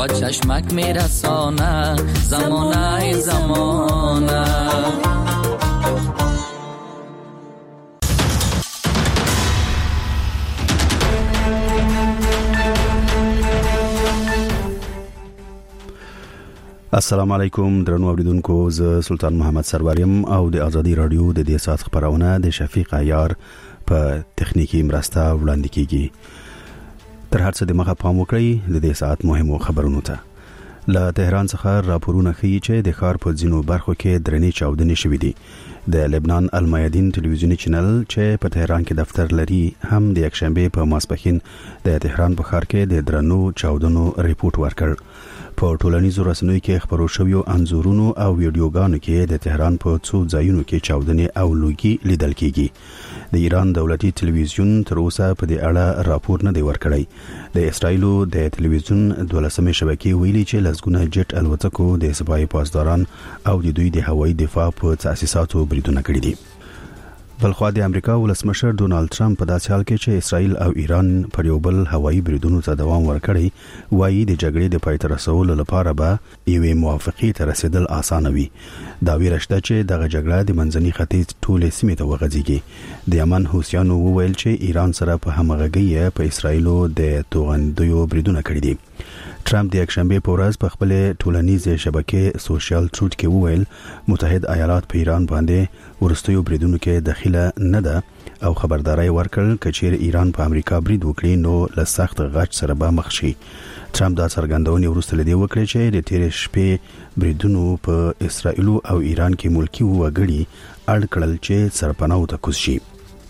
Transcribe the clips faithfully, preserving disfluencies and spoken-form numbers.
با چشمک میرسانه زمانه زمانه. السلام علیکم درنو اوریدونکو، ز سلطان محمد سروریم او د ازادي رادیو د دې سات خبرونه د شفیق عیار په تخنیکی مرسته وړاندې کیږي. تر هر څه د مخه پام وکړئ د دې سات مهمو خبرونو ته. له تهران څخه راپورونه ښیي چې د ښار په ځینو برخو کې درنې چاودنې شوې دي. د لبنان المیادین ټلویزیونی چینل چې په تهران کې دفتر لري هم د یکشنبه په ماسپښین د تهران په ښار کې د درنو چاودنو ریپورت ورکړ. په ټولنیزو رسنیو کې خبرو شویو انځورونو او ویډیوګانو کې د تهران په څو ځایونو کې چاودنې او لوګي لیدل کیږي. د ایران دولتي ټلویزیون تر اوسه په دې اړه راپور نه دی ورکړی. د اسرایلو د ټلویزیون دولسمې شبکې ویلي چې لسګونه جټ الوتکو د سپای پاسداران او د دوی د هوایي دفاع په تاسیساتو بریدونه کړي دي. بلخوا د امریکا ولسمشر ډونالد ټرمپ په داسې حال کې چې اسرائیل او ایران پر یو بل هوایي بریدونو ته دوام ورکړي وایي د جګړې د پای ته رسولو لپاره به یوې موافقې ته رسیدل اسانه وي. دا ویره شته چې دغه جګړه د منځني ختیځ ټولې سیمې ته وغځيږي. د یمن حوثیانو وویل چې ایران سره په همغږي په اسرائیلو د توغندیو بریدونه کړي دي. ټرمپ د یکشنبه په ورځ په خپل ټولنیزه شبکې سوشل ټروت کې وویل متحد ایالات په ایران باندې ورستیو بریدونو کې داخله نه ده او خبرداري ورکړ چې ایران په امریکا برید وکړي نو له سخت غچ سره به مخ شي. ټرمپ دا څرګندونه ورسته لدی وکړي چې د تیر شپې بریدونو په اسرائیل او ایران کې ملکی وګړي اړ کړل چې سرپناه ته کوز شي.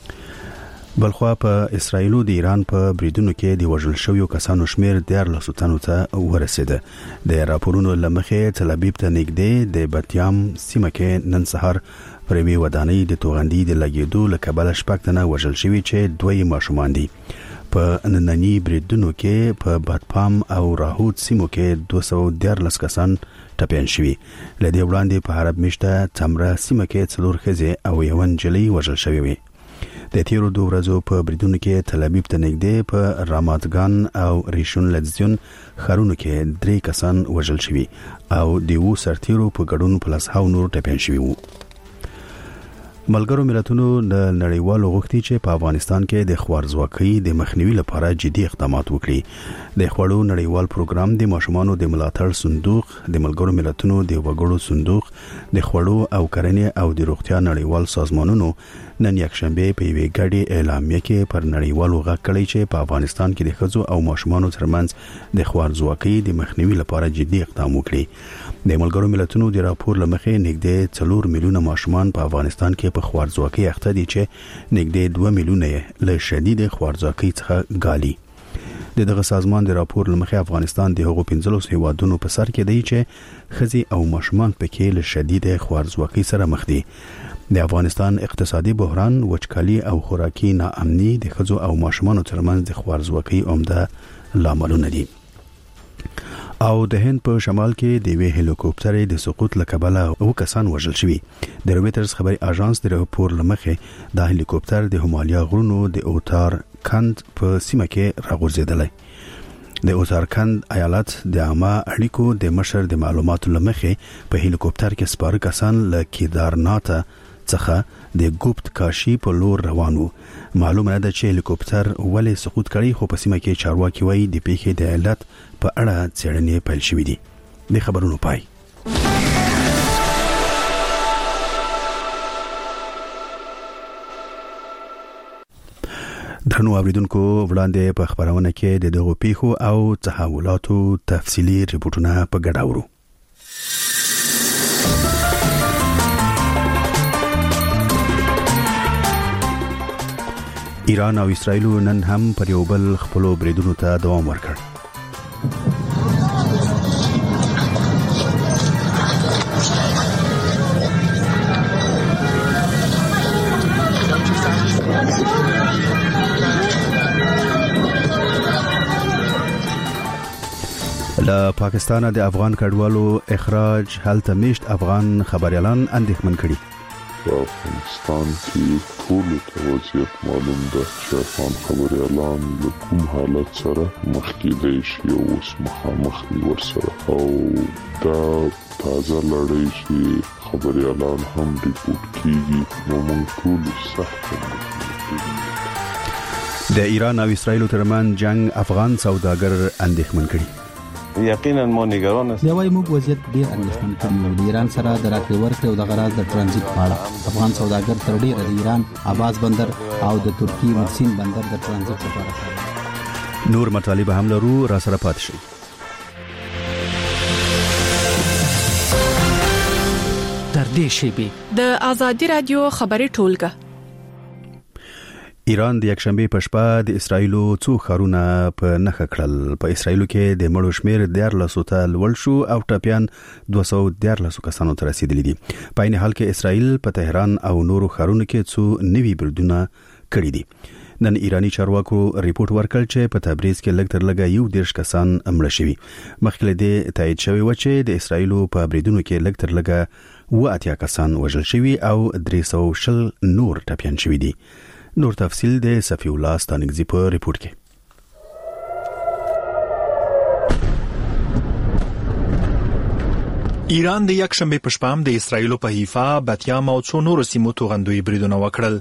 بلخوا په اسرائیل او د ایران په بریدونو کې د وژل شویو کسانو شمیر د لسو تنو ته ورسیده. د راپورونو لمخې تل ابیب ته نږدې د بتیام سیمه کې نن سهار پر یوې ودانۍ د توغندي د لګیدو له کبله شپږ تنه وژل شوي چې دوی ماشومان دي. په نننی بریدونو کې په بادپام او راهود سیمو کې دوه سوه دیارلس کسان ټپیان شوي. له دې وړاندې په حرب میشته تمره سیمه کې څلور ښځې او یوه نجلۍ وژل شوې وې. د تیرو دوه ورځو په بریدونو کې تل ابیب ته نږدې په راماتګان او ریشون لزیون ښارونو کې درې کسان وژل شوي او د وو سرتیرو په ګډون په لسهاو نور ټپیان شوي وو. ملګرو ملتونو د نړیوالو غوښتي چې په افغانستان کې د خوارځواکۍ د مخنیوي لپاره جدي اقدامات وکړي. د خوړو نړیوال پروګرام د ماشومانو د ملاتړ صندوق، د ملګرو ملتونو د وګړو صندوق، د خوړو او کرنې او د روغتیا نړیوال سازمانونو نن یکشنبه په یوې ګډې اعلامیه کې پر نړیوالو غږ کړی چې په افغانستان کې د ښځو او ماشومانو ترمنځ د خوارځواکۍ د مخنیوي لپاره جدي اقدام وکړي. د ملګرو ملتونو د راپور لمخې نږدې څلور میلیونه ماشومان په افغانستان کې په خوارځواکۍ اخته دي چې نږدې دوه میلیونه له شدید خوارځواکۍ څخه ګالي. د دغه سازمان د راپور لمخې افغانستان د هغو پنځلس هیوادونو په سر کې دی چې ښځې او ماشومان پکې له شدید خوارځواکۍ سره مخ دي. د افغانستان اقتصادي بحران، وچکالي او خوراکي ناامني د ښځو او ماشومانو ترمنځ د خوارځواکۍ عمده لاملونه دي. او د هند په شمال کې د وی هلیکوپټر د سقوط لکبله او کسان وژل شوي. د رويټرز خبري اژانس د راپور لمخې د هلیکوپټر د همالیا غرونو د اوتار کند په سیمه کې راغورځیدلی. د اوتارکند ایالت د عامه اړیکو د مشر د معلوماتو لمخې په هلیکوپټر کې سپاره کسان له کیدارنات څخه د ګوپت کاشي په لور روان وو. معلومه ده چې هلیکوپټر ولې سقوط کړی، خو په سیمه کې چارواکي وایي د پیښې د علت په اړه څېړنې پیل شوې دي. د خبرونو پای. درنو اوریدونکو، وړاندې په خبرونه کې د دغو پیښو او تحولاتو تفصیلي ریپورتونه په ګډه اورو. ایران او اسرائیل نن هم پر یو بل خپلو بریدونو ته دوام ورکړ. د اوتارکند ایالت د عامه اړیکو د مشر د معلوماتو لمخې په هلیکوپټر کې سپاره کسان له کیدارنات څخه د ګوپت کاشي په لور روان وو. معلومه ده چې هلیکوپټر ولې سقوط کړی، خو په سیمه کې چارواکي وایي د پیښې د علت په اړه څېړنې پیل شوې دي. د خبرونو پای. له پاکستان د افغان کډوالو اخراج هلته میشت افغان خبريالان اندېښمن کړي. په افغانستان کې ټولو ته وضعیت معلوم ده چې افغان خبریالان له کوم حالت سره مخ کېدای شي او اوس مخامخ دي ورسره او دا تازه لړۍ چې خبریالان هم ریپورټ کیږي نو موږ ټول سخت د ایران او اسرائیل ترمن جنگ افغان سوداګر اندېښمن کړي. یقینا مو نگران است. دی وايي موږ وضعیت ډیر اندېښمن کړی د ایران سره د راکړې ورکړې او د غراض د ترانزیت په اړه. افغان سوداګر تر ډیره د ایران عباس بندر او د ترکی مرسین بندر د ترانزیت لپاره کاروي. نور مطالب هم لرو، را سره پات شئ. در دې شیبې د آزادي رادیو خبري ټولګه. ایران د یکشنبه په شپه د اسرایلو څو ښارونه په نښه کړل. په اسرایلو کې د مړو شمیر دیارلسو ته لوړ شو او ټپیان دوه سوه دیارلسو کسانو ته رسیدلي دي. په عین حال کې اسرایل په تهران او نورو ښارونو کې څو نوي بریدونه کړي دي. نن ایرانی چارواکو ریپورت ورکړ چې په تبریز کې لږ تر لږه یو دیرش کسان مړه شوي. مخکې له دې تایید شوی و چې د اسرایلو په بریدونو کې لږ تر لږه اوه اتیا کسان وژل شوي او درې سوه شل نور ټپیان شوي دي. نور تفصیل د صفی الله ستانګزی په ریپورت کې. ایران د یکشنبه په شپه د اسرایلو په حیفا، بتیام او څو نورو سیمو توغندوی بریدونه وکړل.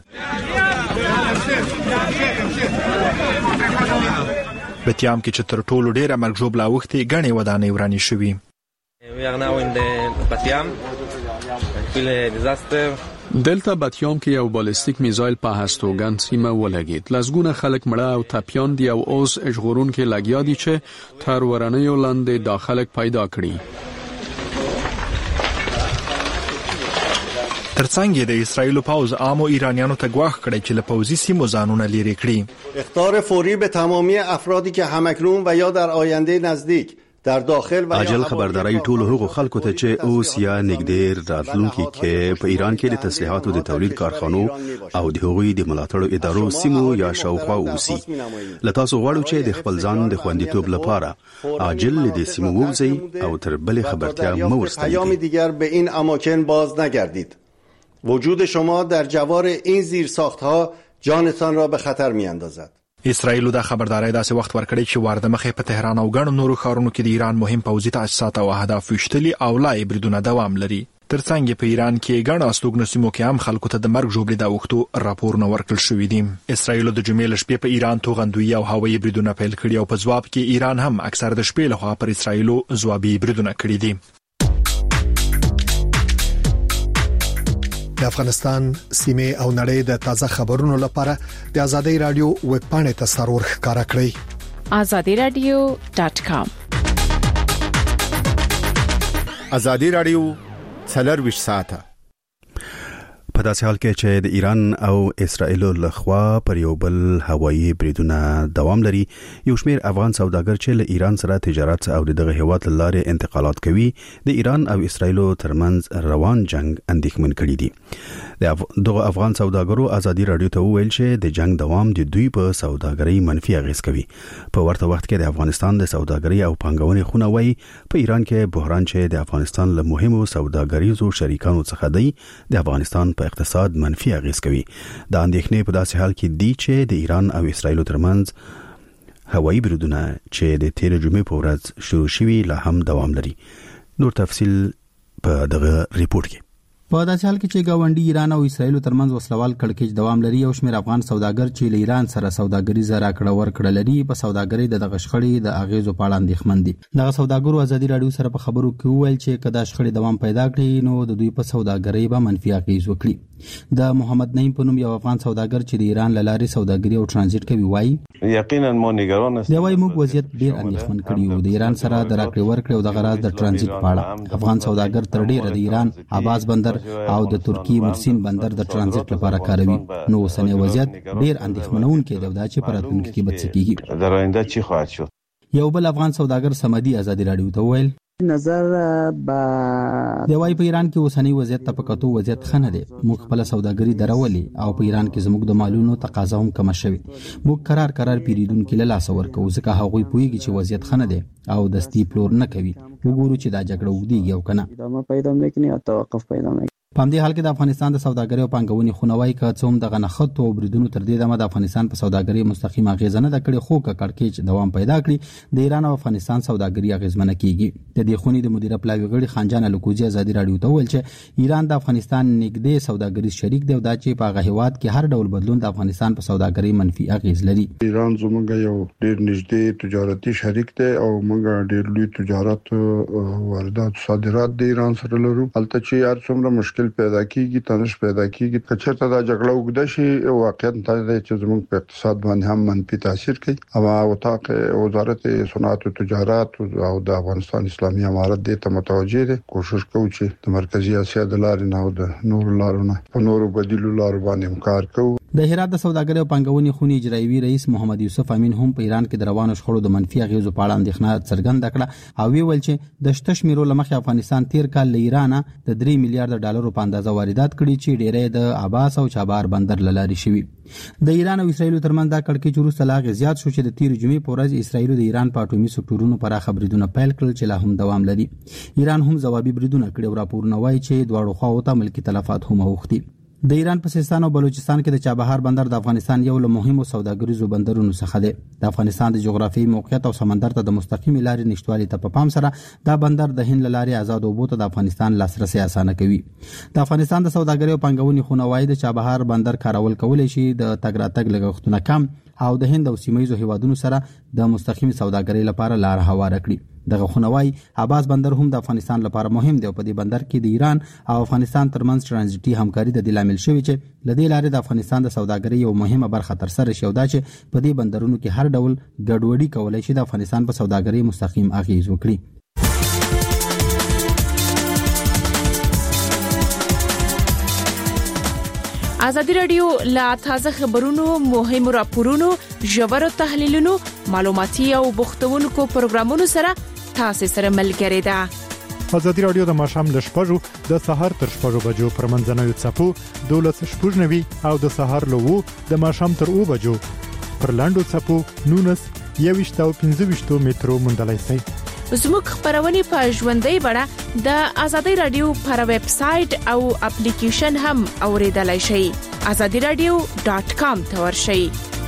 بتیام کې چې تر ټولو ډیره مرګ ژوبله اوښتې ګڼې ودانۍ ورانې شوي. دلته بتیام کې یو بالستیک میزایل په هستوګن سیمه ولګید. لزګونه خلک مړه او ټپیان دي او اوس اژغورون کې لګیا دي چې تر ورنیو لاندې داخلك پیدا کړي. ترڅنګ د اسرایل پاوز عامو ایرانیانو ته ګواښ کړی چې له پوځي سیمو ځانونه لرې کړي. اخطار فوری به تمامی افرادی که همکنون و یا در آینده نزدیک در داخل و عاجل خبرداري ټول هغو خلکو ته چې اوس یا نګدیر راتلونکي کې په ایران کې د تسلیحاتو د تولید کارخانو او د هغوی د ملاتړو ادارو سیمو یا شاوخوا اوسي. لتاسو غواړو چې د خپل ځان د خوندیتوب لپاره عاجل د سیمو ووځي او تر بلې خبرتیا مو ورستنی. پیام دیگر به این اماکن باز نگردید. وجود شما در جوار این زیرساخت‌ها جانتان را به خطر می‌اندازد. اسرائیل د خبرداري داسې وخت ورکړی چې وارده مخې په تهران او ګڼو نورو ښارونو کې د ایران مهم پوځي تاسیسات او اهداف وشتلي او لا بریدونه دوام لري. ترڅنګ په ایران کې ګڼو استوګنو سیمو کې هم خلکو ته د مرګ ژوبلې د اوښتو راپورونه ورکړل شوي دي. اسرائیل د جمعې له شپې په ایران توغندوي او هوایي بریدونه پیل کړي او په ځواب کې ایران هم اکثر د شپې لخوا پر اسرائیل ځوابي بریدونه کړي دي. د افغانستان سیمه او نړۍ د تازه خبرونو لپاره د آزادۍ رادیو ویب پاڼې ته سرور ښکارا کړئ. آزادۍ رادیو ډاټ کام. آزادۍ رادیو څلرویشت ساعته. په داسې حال کې چې د ایران او اسرائیل له خوا پر یو بل هوایي بریدونه دوام لري، یو شمېر افغان سوداګر چې له ایران سره تجارت او دغه هیواد له لارې انتقالات کوي د ایران او اسرائیل ترمنځ روان جنگ اندېښمن کړي دي. دغه افغان سوداګرو آزادي رادیو ته وویل چې د جنگ دوام د دوی په سوداګرۍ منفي اغیز کوي. په ورته وخت کې د افغانستان د سوداګرۍ او پانګونې خونه وایي په ایران کې بحران چې د افغانستان له مهمو سوداګریزو شریکانو څخه دی د افغانستان په اقتصاد منفي اغیز کوي. دا اندېښنې په داسې حال کې دي چې د ایران او اسرائیل ترمنځ هوایي بریدونه چې د تیر جمعې په ورځ شروع شوي لا هم دوام لري. نور تفصیل په دغه ریپورت کې. په داسې حال کې چې ګاونډي ایران او اسرائیل ترمنځ وسلوال کړکېچ دوام لري، او شمېر افغان سوداګر چې له ایران سره سوداګریزه راکړه ورکړه لري په سوداګرۍ د دغه شخړې د اغیزو په اړه اندېښمن دي. دغه سوداګرو آزادي رادیو سره په خبرو کې وویل چې کدا شخړې دوام پیدا کړي نو د دوی په سوداګرۍ به منفي اغیز وکړي. د محمد نعیم په نوم یو افغان سوداګر چې د ایران له لارې سوداګري او ترانزیت کوي وایي یقینا مو نگران است. دی وايي موږ وضعیت ډیر اندېښمن کړی و د ایران سره د راکړې ورکړې او د غراض د ترانزیت په اړه. افغان سوداګر تر ډیره د ایران عباس بندر او د ترکی مرسین بندر د ترانزیت لپاره کاروي. نو اوسنی وضعیت ډیر اندېښمنونکی دی دا چې په راتلونکي کې به څه کیږي. در آینده چی خواهد شد؟ یو بل افغان سوداګر سمدي آزادي رادیو ته وویل نظر با دی وايي په ایران کې اوسنی وضعیت ته په کتو وضعیت خنه دی. موږ خپل سوداګري درولې او په ایران کې زموږ د مالونو تقاضا هم کم شوی. موږ قرار قرار پیریدونکو له لاس ورکو ځکه هغوی پوهیږي چې وضعیت خنه دی او دستی پلور نه کوي. وګورو چې دا جګړه وګړي یو کنه ادامه پیدا نکړي او توقف پیدا نکړي. په همدې حال کې د افغانستان د سوداګرۍ او پانګونې خونوي که څوم د غنخت او بریدونو تر دې دمه د افغانستان په سوداګرۍ مستقیم اغیزه نه کړي، خو که کړکېچ دوام پیدا کړي د ایران او افغانستان سوداګرۍ اغیزمنه کیږي. د دې خونې د مدیره پلاوي غړي خانجان الکوزي ازادي رادیو ته ویل چې ایران د افغانستان نږدې سوداګریز شریک دی او دا چې په هغه هیواد کې هر ډول بدلون د افغانستان په سوداګرۍ منفي اغیز لري. ایران زموږ یو ډېر نږدې تجارتي شریک دی او موږ ډېر لوی تجارت واردات صادرات د ایران سره لرو. البته چې هر څومره مشکل پیدا کیږي تنش پیدا کیږي که چېرته دا جګړه وګړه شي واقعیت دا دی چې زموږ په اقتصاد باندې هم منفي تاثیر کوي. او وطاق وزارت صنعت او تجارت او د افغانستان اسلامي امارت د ته متوجه دي. کوشش کوو چې د مرکزی اسیا د لارې نه او د نور لارو نه په نورو بدیلو لارو باندې کار کوو. د هرات د سوداګرۍ او پانګونې خونې اجرایي رئیس محمد یوسف امین هم په ایران کې د روانو شخړو د منفي اغیزو په اړه اندېښنه څرګنده کړه او ویل چې د شته شمیرو لمخې افغانستان تیر کال له ایران د درې میلیارډ ډالرو په اندازه واردات کړي چې ډېری د عباس او چابهار بندر لاري شوی. د ایران او اسرایل ترمنځ دا کړکېچ وروسته لا زیات شو چې د تیر جمعې په ورځ اسرایل د ایران په اټومي سکتورونو پراخه بریدونه پیل کړل چې لا هم دوام لري. ایران هم ځوابي بریدونه کړي او راپورونه وایي چې دواړو خواو ته ملکی تلفات هم اوښتي. د ایران په سیستان او بلوچستان کې د چابهار بندر د افغانستان یو له مهمو سوداګریزو بندرونو څخه دی. د افغانستان د جغرافیایي موقعیت او سمندر ته د مستقیم لارې نشټوالي ته په پام سره دا بندر د هند لارې آزاد اوبو ته د افغانستان لاسرسي اسانه کوي. د افغانستان د سوداګرۍ او پانګونې خونه وايي د چابهار بندر کارول کولای شي د تګ راتګ لګښتونه کم او د هند او سیمایي هیوادونو سره د مستقیم سوداګرۍ لپاره لار هواره کړي. دغه خونوای عباس بندر هم د افغانستان لپاره مهم دی او په دې بندر کې د ایران او افغانستان ترمنځ ترانزیتي همکاري د لامل شوی چې لدې لارې د افغانستان د سوداګرۍ یو مهمه برخه تر سره شي او دا چې په دې بندرونو کې هر ډول ګډوډي کولای شي د افغانستان په سوداګرۍ مستقیم اغیز وکړي. ازادي رادیو لا تازه خبرونو، مهمو راپورونو، ژورو تحلیلونو، معلوماتي او بوختونکو پروګرامونو سره تاسو سره ملګری ده. ازادي رادیو د ماښام ل شپږو د سهار تر شپږو بجو پر منځنوي څپو دولس شپږ نوي او د سهار له وو د ماښام تر اوو بجو پر لاندو څپو نونس یويشت او پنځه ویشت مترو مندلای شي. زموږ خبرونه په ژوندۍ بڼه د ازادي رادیو پر ویب سټ او اپلیکیشن هم اوریدلای شئ. ازادي رادیو ډاټ کام ته ورشئ.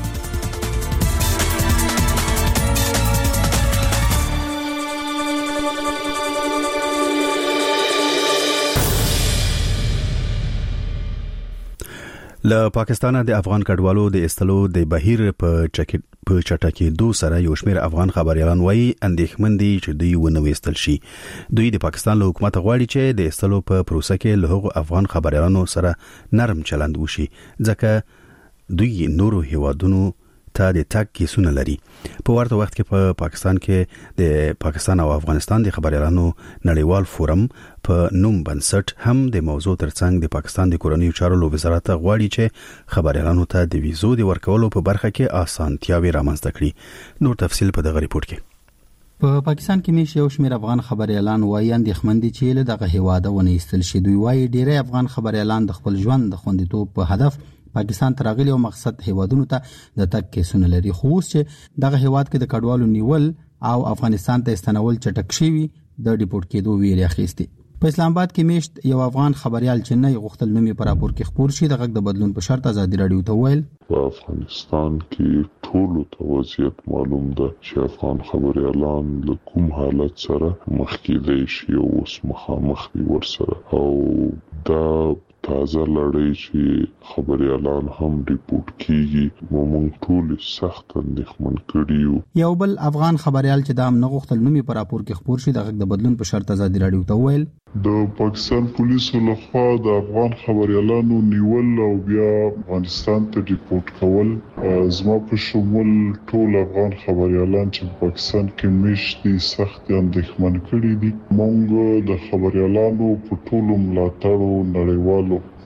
له پاکستانه د افغان کډوالو د استلو د بهیر په چکه په چټکي دو سره یو شمېر افغان خبريالان وایي اندېښمن دي چې دوی ونه وستل شي. دوی د پاکستان له حکومت غواړي چې د استلو په پروسه کې له هغو افغان خبريالانو سره نرم چلند وشي ځکه دوی نورو هیوادونو ته د تک کیسونه لري. په ورته وخت کې په پاکستان کې د پاکستان او افغانستان د خبريالانو نړیوال فورم په نوم بنسټ هم د موضوع ترڅنګ د پاکستان د کورنیو چارو وزارت غواړي چې خبريالانو ته د ویزو د ورکولو په برخه کې اسانتیاوي رامنځته کړي. نور تفصیل په دغه ریپورت کې. په پاکستان کې مې یو شمېر افغان خبريالان وایي اندېښمن دي چې له دغه هیواده ونه ایستل شي. دوی وایي ډېری افغان خبريالان د خپل ژوند د خوندیتوب په هدف پاکستان ترغلي او مقصد هیوادونو ته د تک کیسونه لري. خو اوس چې دغه هیواد کې د کډوالو نیول او افغانستان ته استنول چټک شي د ډیپورت کېدو ویری اخیستي. په اسلام آباد کې میشت یو افغان خبريال چې نه غوښتل نومي پر راپور کې خبر شي د غږ د بدلون په شرط ازادي رادیو ته ویل په افغانستان کې ټول توضیحات معلوم ده چې افغان خبريالان له کوم حالت سره مخ کېدای شي او اوس مخامخ دي ورسره او دا تازه لړۍ چې خبريالان هم ریپورت کیږي موږ ټول سخت اندېښمن کړیو. یو بل افغان خبريال چې دا نه غوښتل نومي پر راپور کې خبر شي د غږ د بدلون په شرط ازادي رادیو ته ویل د پاکستان پولیسو لخوا د افغان خبريالانو نیول او بیا افغانستان ته ریپورت کول زما په شمول ټول افغان خبريالان چې په پاکستان کې مشتي سخت اندېښمن کړي دي. موږ د خبريالانو په ټولو ملاتړو نړیوالو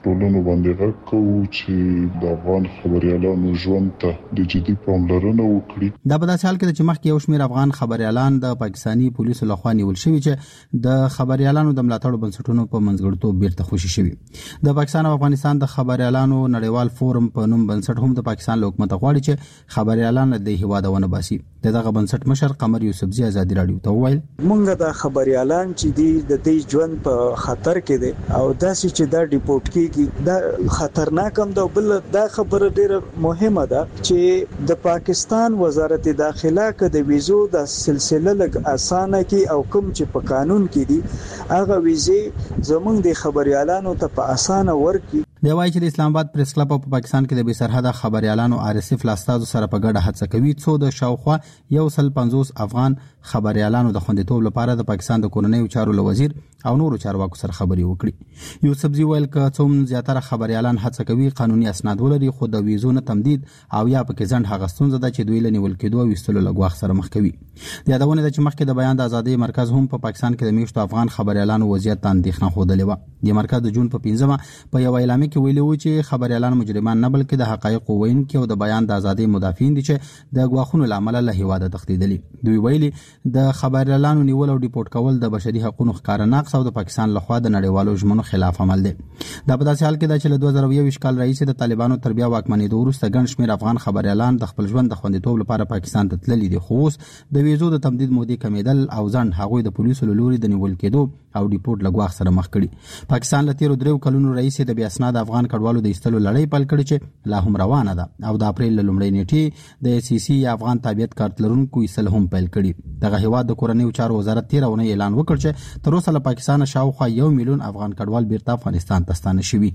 ټولنو باندې غږ کوو چې د افغان خبريالانو ژوند ته د جدي پاملرنه وکړي. دا په داسې حال کې چې مخکې یو شمېر افغان خبريالان د پاکستاني پولیسو لخوا نیول شوي چې د خبريالانو د ملاتړ بنسټونو په منځګړیتوب بیرته خوشي شوي. د پاکستان او افغانستان د خبريالانو نړیوال فورم په نوم بنسټ هم د پاکستان له حکومت غواړي چې خبريالان د هیواد ونه باسي. دغه بنسټ مشر قمر یوسفزي ازادي رادیو ته وویل مونږ د خبريالان چې دی د دې ژوند په خطر کې دي او داسې چې دا ډیپورت کیږي دا خطرناک هم ده. بل دا خبره ډیره مهمه ده چې د پاکستان وزارت داخله کې د ویزو د سلسله لګ اسانه کې او کوم چې په قانون کې دي هغه ویزه زمونږ د خبريالانو ته په اسانه ورکړي. دی وايي چې د اسلام آباد پریس کلب په پاکستان کې د بې سرحده خبريالانو آر اس اف لاستازو سره په ګډه هڅه کوي څو د شاوخوا یو سل پنځوس افغان خبريالانو د خوندیتوب لپاره د پاکستان د کورنیو چارو وزیر او نورو چارواکو سره خبري وکړي. یوسفزي ویل ک څوم زیاتره خبريالان هڅه کوي قانوني اسناد ولري خو د ویزو نه تمدید او یا پکې ځند هغه ستونزه ده چې دوی لنیول کېدو او وستلو لګواخ سره مخ کوي. د یادونه د چې مخکې د بیان د ازادي مرکز هم په پاکستان کې د میشتو افغان خبريالانو وضعیت ته اندېښنه خوده و. د مرکز د جون په پنځمه په یو اعلامیه کې ویلي و چې خبريالان مجرمان نه بلکې د حقایق ووینکي او د بیان د ازادي مدافعین دي چې د غواخونو لامل له هیواده تښتیدلي. دوی ویلي د خبريالانو نیول او ډیپورت کول د بشري حقوقو ښکار نقص او د پاکستان لخوا د نړیوالو ژمنو خلاف عمل دی. دا په داسې حال کې ده چې له دوه زره یو کال رئیس د طالبانو تر بیا واکمنېدو وروسته ګڼ شمېر افغان خبريالان د خپل ژوند د خوندیتوب لپاره پاکستان ته تللي دي خو اوس د ویزو د تمدید مودې کمیدل او ځند هغوی د پولیسو له لوري د نیول کېدو او ډیپورت لګواخ سره مخ کړي. پاکستان له تیرو درو کلونو رئیس د بیا اسناد افغان کډوالو د ایستلو لړۍ پیل کړې چې لا هم روانه ده او د اپریل له لومړۍ نیټې د سی سی افغان تابعیت کارت لرونکو ایستل هم پیل کړي. دغه هیواد د کورنیو چارو وزارت تیر اونۍ اعلان وکړ چې تر اوسه له پاکستان شاوخوا یو میلیون افغان کډوال بیرته افغانستان ته ستانه شوي.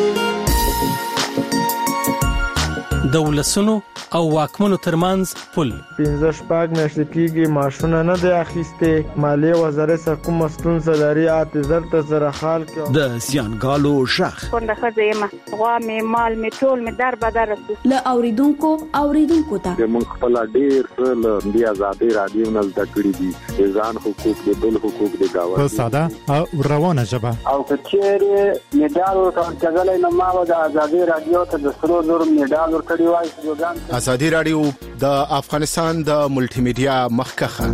د ولسونو او واکمنو ترمنځ پل پنځه شپږ میاشتې کېږي معاشونه نه دی اخیستې. مالیې وزارت څخه کومه ستونزه لري اته زر ته زره خال کې د زیانګالو ژغ کونډه ښځه یم غوا مې مال مې ټول مې در بدر له اوریدونکو اوریدونکو ته موږ خپل ډېر څه له دې آزادۍ رادیو نه زده کړي دي د ځان حقوق د بل حقوق د گاوند په ساده او روانه ژبه او کچېره میډال ورکړل نو ما د آزادۍ رادیو ته د سرو زر میډال ورکړی وای. ازادي رادیو د افغانستان د ملټي میډیا مخکخه.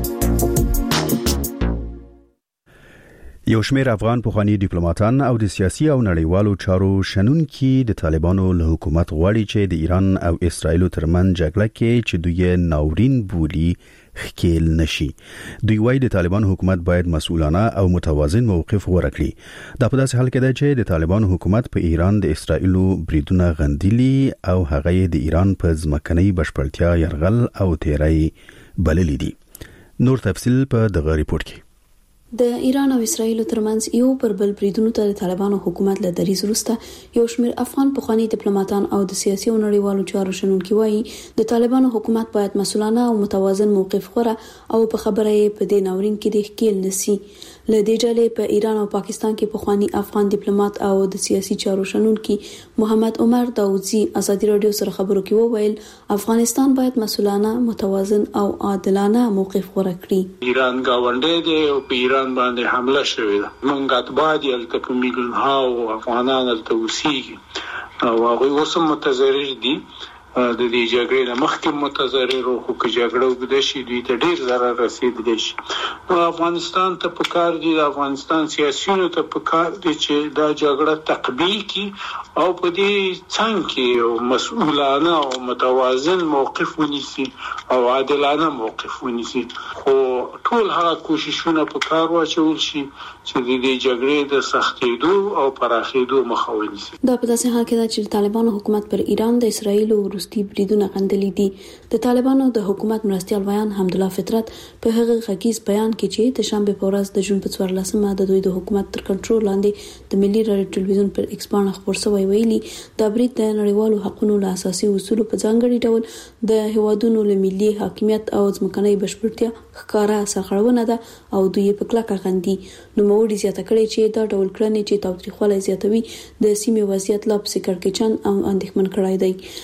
یو شمېر افغان پخوانی ډیپلوماټان او د سیاسي او نړیوالو چارو شنونکي د طالبانو له حکومت غواړي چې د ایران او اسرایل ترمنځ جګړه کې چې دوی ناورین بولی خکیل نشي. دوی وايي د طالبانو حکومت باید مسؤلانه او متوازن موقف ورکړي. دا په داسې حال کې ده چې د طالبانو حکومت په ایران د اسرایلو بریدونه غندلي او هغه د ایران په ځمکنۍ بشپړتیا يرغل او تیری بللي دي. نور تفصیل په دغه ریپورت کې. د ایران او اسرایل ترمنځ یو پر بل بریدونو ته د طالبانو حکومت له دریز وروسته یو شمېر افغان پخوانی ډیپلوماټان او د سیاسي او نړیوالو چارو شنونکي وایي د طالبانو حکومت باید مسؤلانه او متوازن موقف غوره او په خبره یې په دې ناورین کې د خکیل نسی. له دې ډلې په ایران او پاکستان کې پخوانی افغان ډیپلوماټ او د سیاسي چارو شنونکي محمد عمر داوودزي ازادي رادیو سره خبرو کې وویل افغانستان باید مسؤلانه متوازن او عادلانه موقف غوره کړي. ایران گاونډی دی او په ایران باندې حمله شوې ده. موږ اتباع یې الته میلیون ها افغانان الته اوسېږي او هغوی اوس هم متضرر دي. د دې جګړې نه مخکې متضرر او که جګړه وګړي شي دوی ته ډیر ضرر رسیدلی شي. افغانستان ته پکار دي د افغانستان سیاسيونو ته پکار دي چې دا جګړه تقبیل کړي او په دې څنګه کې مسؤلانه او متوازن موقف ونیسي او عادلانه موقف ونیسي. خو ټول هغه کوششونه پکار واچول شي چې د دې جګړې د سختېدو او پراخېدو مخه ونیسي. دا په داسې حال کې ده چې طالبانو حکومت پر ایران د اسرایل او روسي بریدونه غندلي دي. د طالبانو د حکومت مرستيال بیان حمدالله فطرت په هغه غږیز بیان کې چې د شنبه په ورځ د جون په څوارلسمه د دوی د حکومت تر کنټرول لاندې د ملي رادیو ټلویزیون پر ایکس باندې خبر شوی ویلي د برید د نړیوالو حقوقو له اساسي اصولو په ځانګړي ډول د هوادونو له ملي حاکمیت او ځمکنۍ بشپړتیا ښکارا سرغړونه ده او دوی په کلکه غندي. نو موړي زیاته کړي چې دا ډول کړنې چې تاوتریخوالی زیاتوي د سیمې وضعیت لا پسې کړکېچن او اندېښمن کړای دی. حمدالله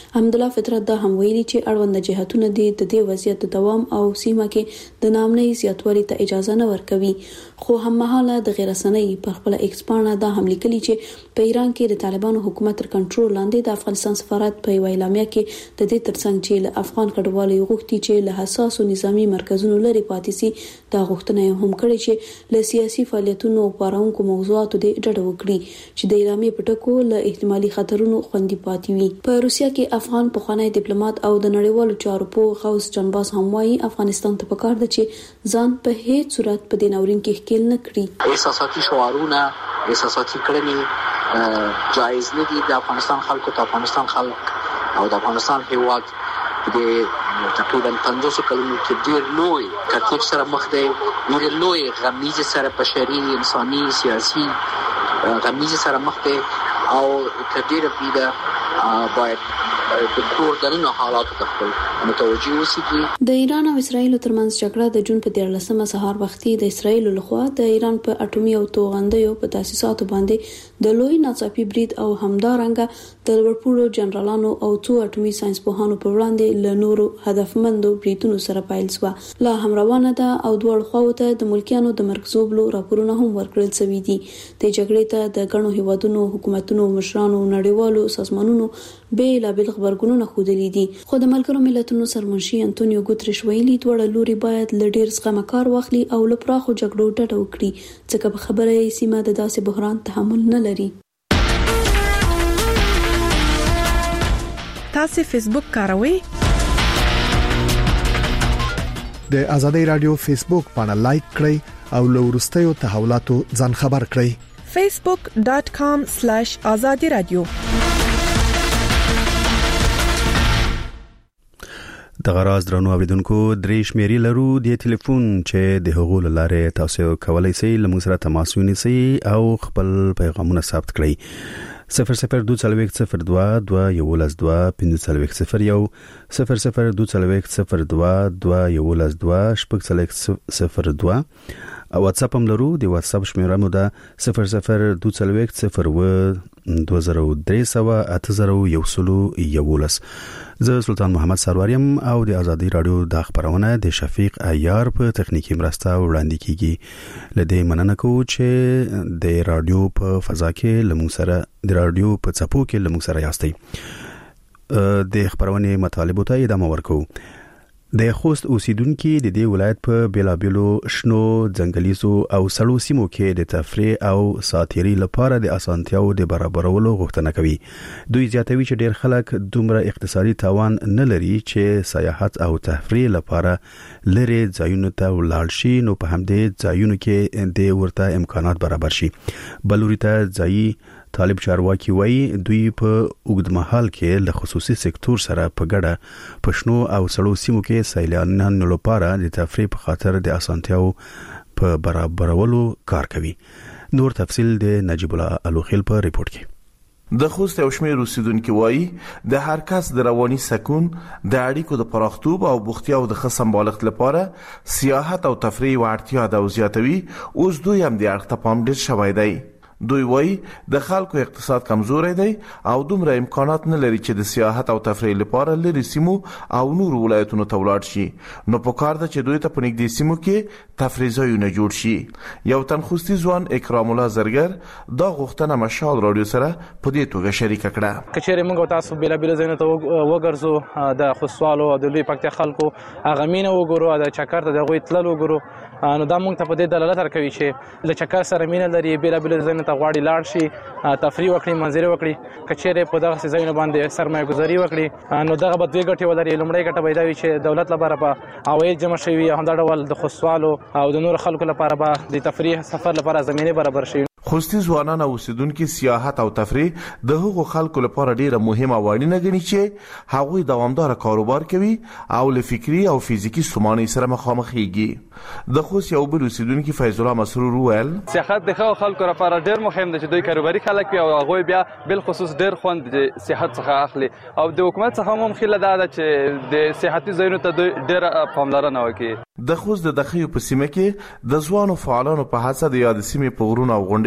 الله فطرت دا هم ویلي چې اړوند جهاتونه د دې وضعیت د دوام او سیمه کې د نامنۍ زیاتوالي ته اجازه نه ورکوي. خو هم مهاله د غیر رسنۍ په خپل ایکسپانه دا هم لیکلي چې په ایران کې د طالبانو حکومت تر کنټرول لاندې د افغانستان سفارت په یو اعلامیه کې د دې ترڅنګ چې له افغان کډوالو غوښتي چې له حساسو نظامی مرکزونو لري پاتې سي دا غوښتنه هم کړې چې له سیاسي فعالیتونو او پارونکو موضوعاتو د ډډه وکړي چې د اعلامیې په ټکو له احتمالي خطرونو خوندي پاتې وي. په روسیا کې افغان پخوانی ډیپلوماټ او د نړیوالو چارو په غوث جنباز هم وايي افغانستان ته پکار ده چې ځان په هیڅ صورت په دې ناورین کې ښکیل نه کړي. احساساتي شعارونه احساساتي کړنې جایز نه دي. د افغانستان خلکو ته افغانستان خلک او د افغانستان هیواد د تقریبا پنځوس کلونو کې ډېر لوی کتیب سره مخ دی، ډېر لوی غمیز سره بشري انساني سیاسي غمیز سره مخ دی او کډیر پیدا باید د کور دننه حالاتو ته خپل متوجي اوسېږي. د ایران او اسرایل ترمنځ جګړه د جون په دیارلسمه سهار وختي د اسرایل لخوا د ایران په اټومي او توغندیو په تاسیساتو باندې د لوی ناڅاپي برید او همدارنګه د لوړپوړو جنرالانو او څو اټومي ساينس پوهانو پر وړاندې له نورو هدفمندو بریدونو سره پیل شو. لا هم روانه ده او دوه خواو ته د ملکیانو د مرکزوبلو راپورونه هم ورکړل شوي دي. د جګړې ته د ګڼو هیوادونو حکومتونو مشرانو نړیوالو سازمانونو بیلابل خبرګونونه خوده دي. خو د ملګرو ملتونو سرمنشي انټونیو ګوتریش ویلي دوړه لوري باید لډیر څخه کار واخلي او لپراخو جګړو ډډه وکړي ځکه په خبره یې سیمه د داسې بحران تحمل نه لري. تاسو فیسبوک کاروئ؟ د ازادي رادیو فیسبوک باندې لایک کړئ او له ورستیو تحولاتو ځان خبر کړئ. facebook dot com slash azadi radio. د غراز درنو اوریدونکو درې شمیرې لرو د ټلیفون چې د هغو لاره تاسو کولای شئ لمون سره تماس ونیسئ او خپل پیغامونه ثبت کړئ. صفر صفر دو څلوېښت صفر دوه دوه یولس دوه پنځه څلوېښت صفر یو صفر صفر دو څلوېښت صفر دوه دوه یولس دوه شپږ څلوېښت صفر دوه او واتس اپ هم لرو. د واتس اپ شمیره مو ده صفر صفر دو څلوېښت صفر و دوه زره درې سوه اته زره یو سلو یولس. زه سلطان محمد سروریم او د ازادي رادیو د خبرونه د شفیق عیار په تخنیکی مرسته وړاندې کیږي. لدې مننه کوم چې د رادیو په فضا کې لمون سره د رادیو په چپو کې لمون سره یاستئ. د خبرونه مطالبه ته ادامه ورکو. د خوست اوسیدونکو د دې ولایت په بیلابیلو شنو ځنګلیزو او سړو سیمو کې د تفریح او ساتيري لپاره د اسانتیاو د برابرولو غوښتنه کوي. دوی زیاتوي چې ډېر خلک دومره اقتصادي توان نه لري چې سیاحت او تفریح لپاره لري ځایونو ته ولاړ شي، نو په همدې ځایونو کې د ورته امکانات برابر شي. بلوري ته ځایي طالب چارواکي وایي دوی په اوږدمهال کې له خصوصي سکتور سره په ګډه په شنو او سړو سیمو کې سیلانیانو لپاره د تفریح په خاطر د اسانتیاو په برابرولو کار کوي. نور تفصیل د نجیب الله الوخیل په ریپورت کې. د خوست او شمیر اوسیدونکو وایي د هر کس د رواني سکون د اړیکو د پراختوب او بوختیا او د خصم بالغت لپاره سیاحت او تفریح ورتیا د زیاتوي. اوس دوی هم د اړتیا پام ډیر شوی دی. دوی وایي د خلکو اقتصاد کمزوري دی او دومره امکانات نه لري چې د سیاحت او تفریح لپاره لري سیمو او نور ولایتونو ته ولاړ شي. نو په کار ده چې دوی ته په نږدې سیمو کې تفریح ځایونه جوړ شي. یو تن خوستي ځوان اکرام الله زرګر دا غوښتنه مشال رادیو سره په دې توګه شریک کړه. کچېره موږ تاسو بیل بیل ځایونه ته وګرځو د خوستوالو او د لوی پکتیا خلکو هغه مینه وګورو د چکر ته دغه تلل وګورو. نو دا موږ ته په دې دلالت ورکوي چې له چکر سره مینه لري، بیل بیل ځایونه ته غواړي لاړ شي، تفریح وکړي، منظره وکړي. کچېره په دغه ځایونه باندې سرمایه گذاري وکړي نو دغه به دوی ګټي ولري. لومړی ګټه پیدا وي چې دولت لپاره په عواید جمع شي، هم دا ډول د خوستوالو او د نور خلکو لپاره به د تفریح سفر لپاره زمينه برابر شي. خوستي ځوانان او اوسیدونکو سیاحت او تفریح د هغو خلکو لپاره ډیره مهمه وړاندې غني چې هغوی دوامدار کاروبار کوي او له فکری او فزیکی ستونزو سره مخامخېږي. د خوست یو بل اوسیدونکو فیض الله مسرور وویل سیاحت د خلکو لپاره ډیر مهم دی چې دوی کاروباري خلک وي او هغوی بیا بل خصوص ډیر خوند د سیاحت څخه اخلي او د حکومت څخه هم خله ده چې د سیاحتي ځایونو ته ډیر پاملرنه وکړي. د خوست د دخیو په سیمه کې د ځوانو فعالانو په هڅه د یاد سیمې په غرونو او غونډیو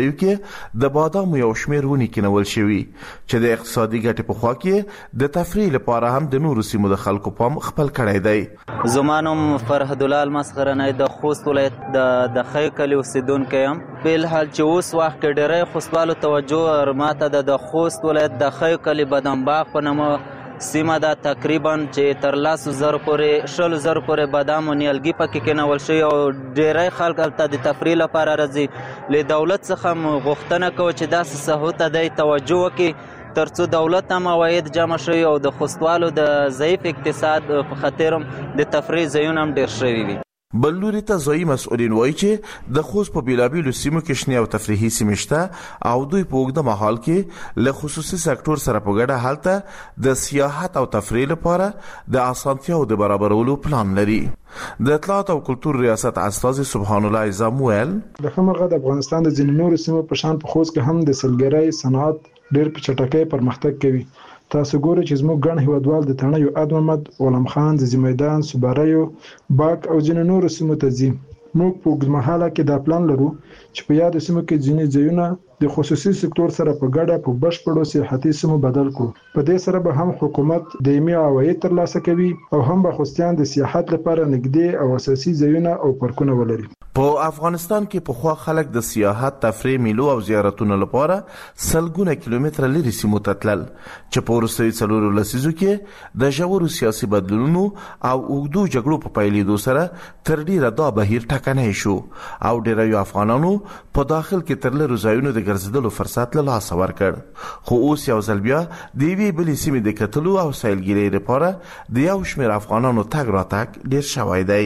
وادیو کې د بادام یو شمېر ونې کېنول شوي چې د اقتصادي ګټې په خوا کې د تفریح لپاره هم د نورو سیمو د خلکو پام خپل کړی دی. زمانوم فرهد الله المسخرنی د خوست ولایت د د خی کلی اوسیدونکی یم. په حال چې اوس وخت کې ډېری خوستوالو توجه ماته د خوست ولایت د خی کلی بادام باغ په نامه سیمه دا تقریبا چې تر لاسو زر پورې شل زر پورې بادام او نیالګي پکې کېنول شوي او ډېری خلک هلته د تفریح لپاره راځي. له دولت څخه م غوښتنه کوو چې داسې ساحو ته دی توجه وکړي ترڅو دولت هم عواید جمع شوي او د خوستوالو د ضعیف اقتصاد په خاطر هم د تفریح ځایونه هم ډېر شوي وي. بل لوري ته ځایي مسؤلین وایي چې د خوست په بیلابیلو سیمو کې شنې او تفریحي سیمې شته او دوی په اوږده مهال کې له خصوصي سکتور سره په ګډه هلته د سیاحت او تفریح لپاره د اسانتیاو د برابرولو پلان لري. د اطلاعات او کلتور ریاست استاذ سبحان الله اعظم ویل د خمرغه د افغانستان د ځینو نورو سیمو په شان په خوست کې هم د سلګرۍ صنعت ډېر په چټکۍ پرمختګ کوي. تاسو ګورئ چې زموږ ګڼ هیوادوال د تڼیو اد محمد، غلام خان، ځاځي میدان، صوباریو، باک او ځینو نورو سیمو ته ځي. موږ په اوږدمهاله کې دا پلان لرو چې په یادو سیمو کې ځینې ځایونه د خصوصي سکتور سره په ګډه په بشپړو سیاحتي سیمو بدل کړو. په دې سره به هم حکومت دایمي عواید ترلاسه کوي او هم به خوستیان د سیاحت لپاره نږدې او اساسي ځایونه او پارکونه ولري. په افغانستان کې په خوا خلک د سیاحت، تفریح، میلو او زیارتونو لپاره سلګونه کیلومتره لري سیمو ته تلل چې په وروستیو څلورو لسیزو کې د ژورو سیاسي بدلونونو او اوږدو جګړو په پیلېدو سره تر ډیره دا بهیر ټکنی شو او ډیرو افغانانو په داخل کې تر لرو ځایونو د ګرځېدلو فرصت له لاسه ورکړ. خو اوس یو ځل بیا د یوې بلې سیمې د کتلو او سیلګرۍ لپاره د یو شمېر افغانانو تګ راتګ ډیر شوی دی.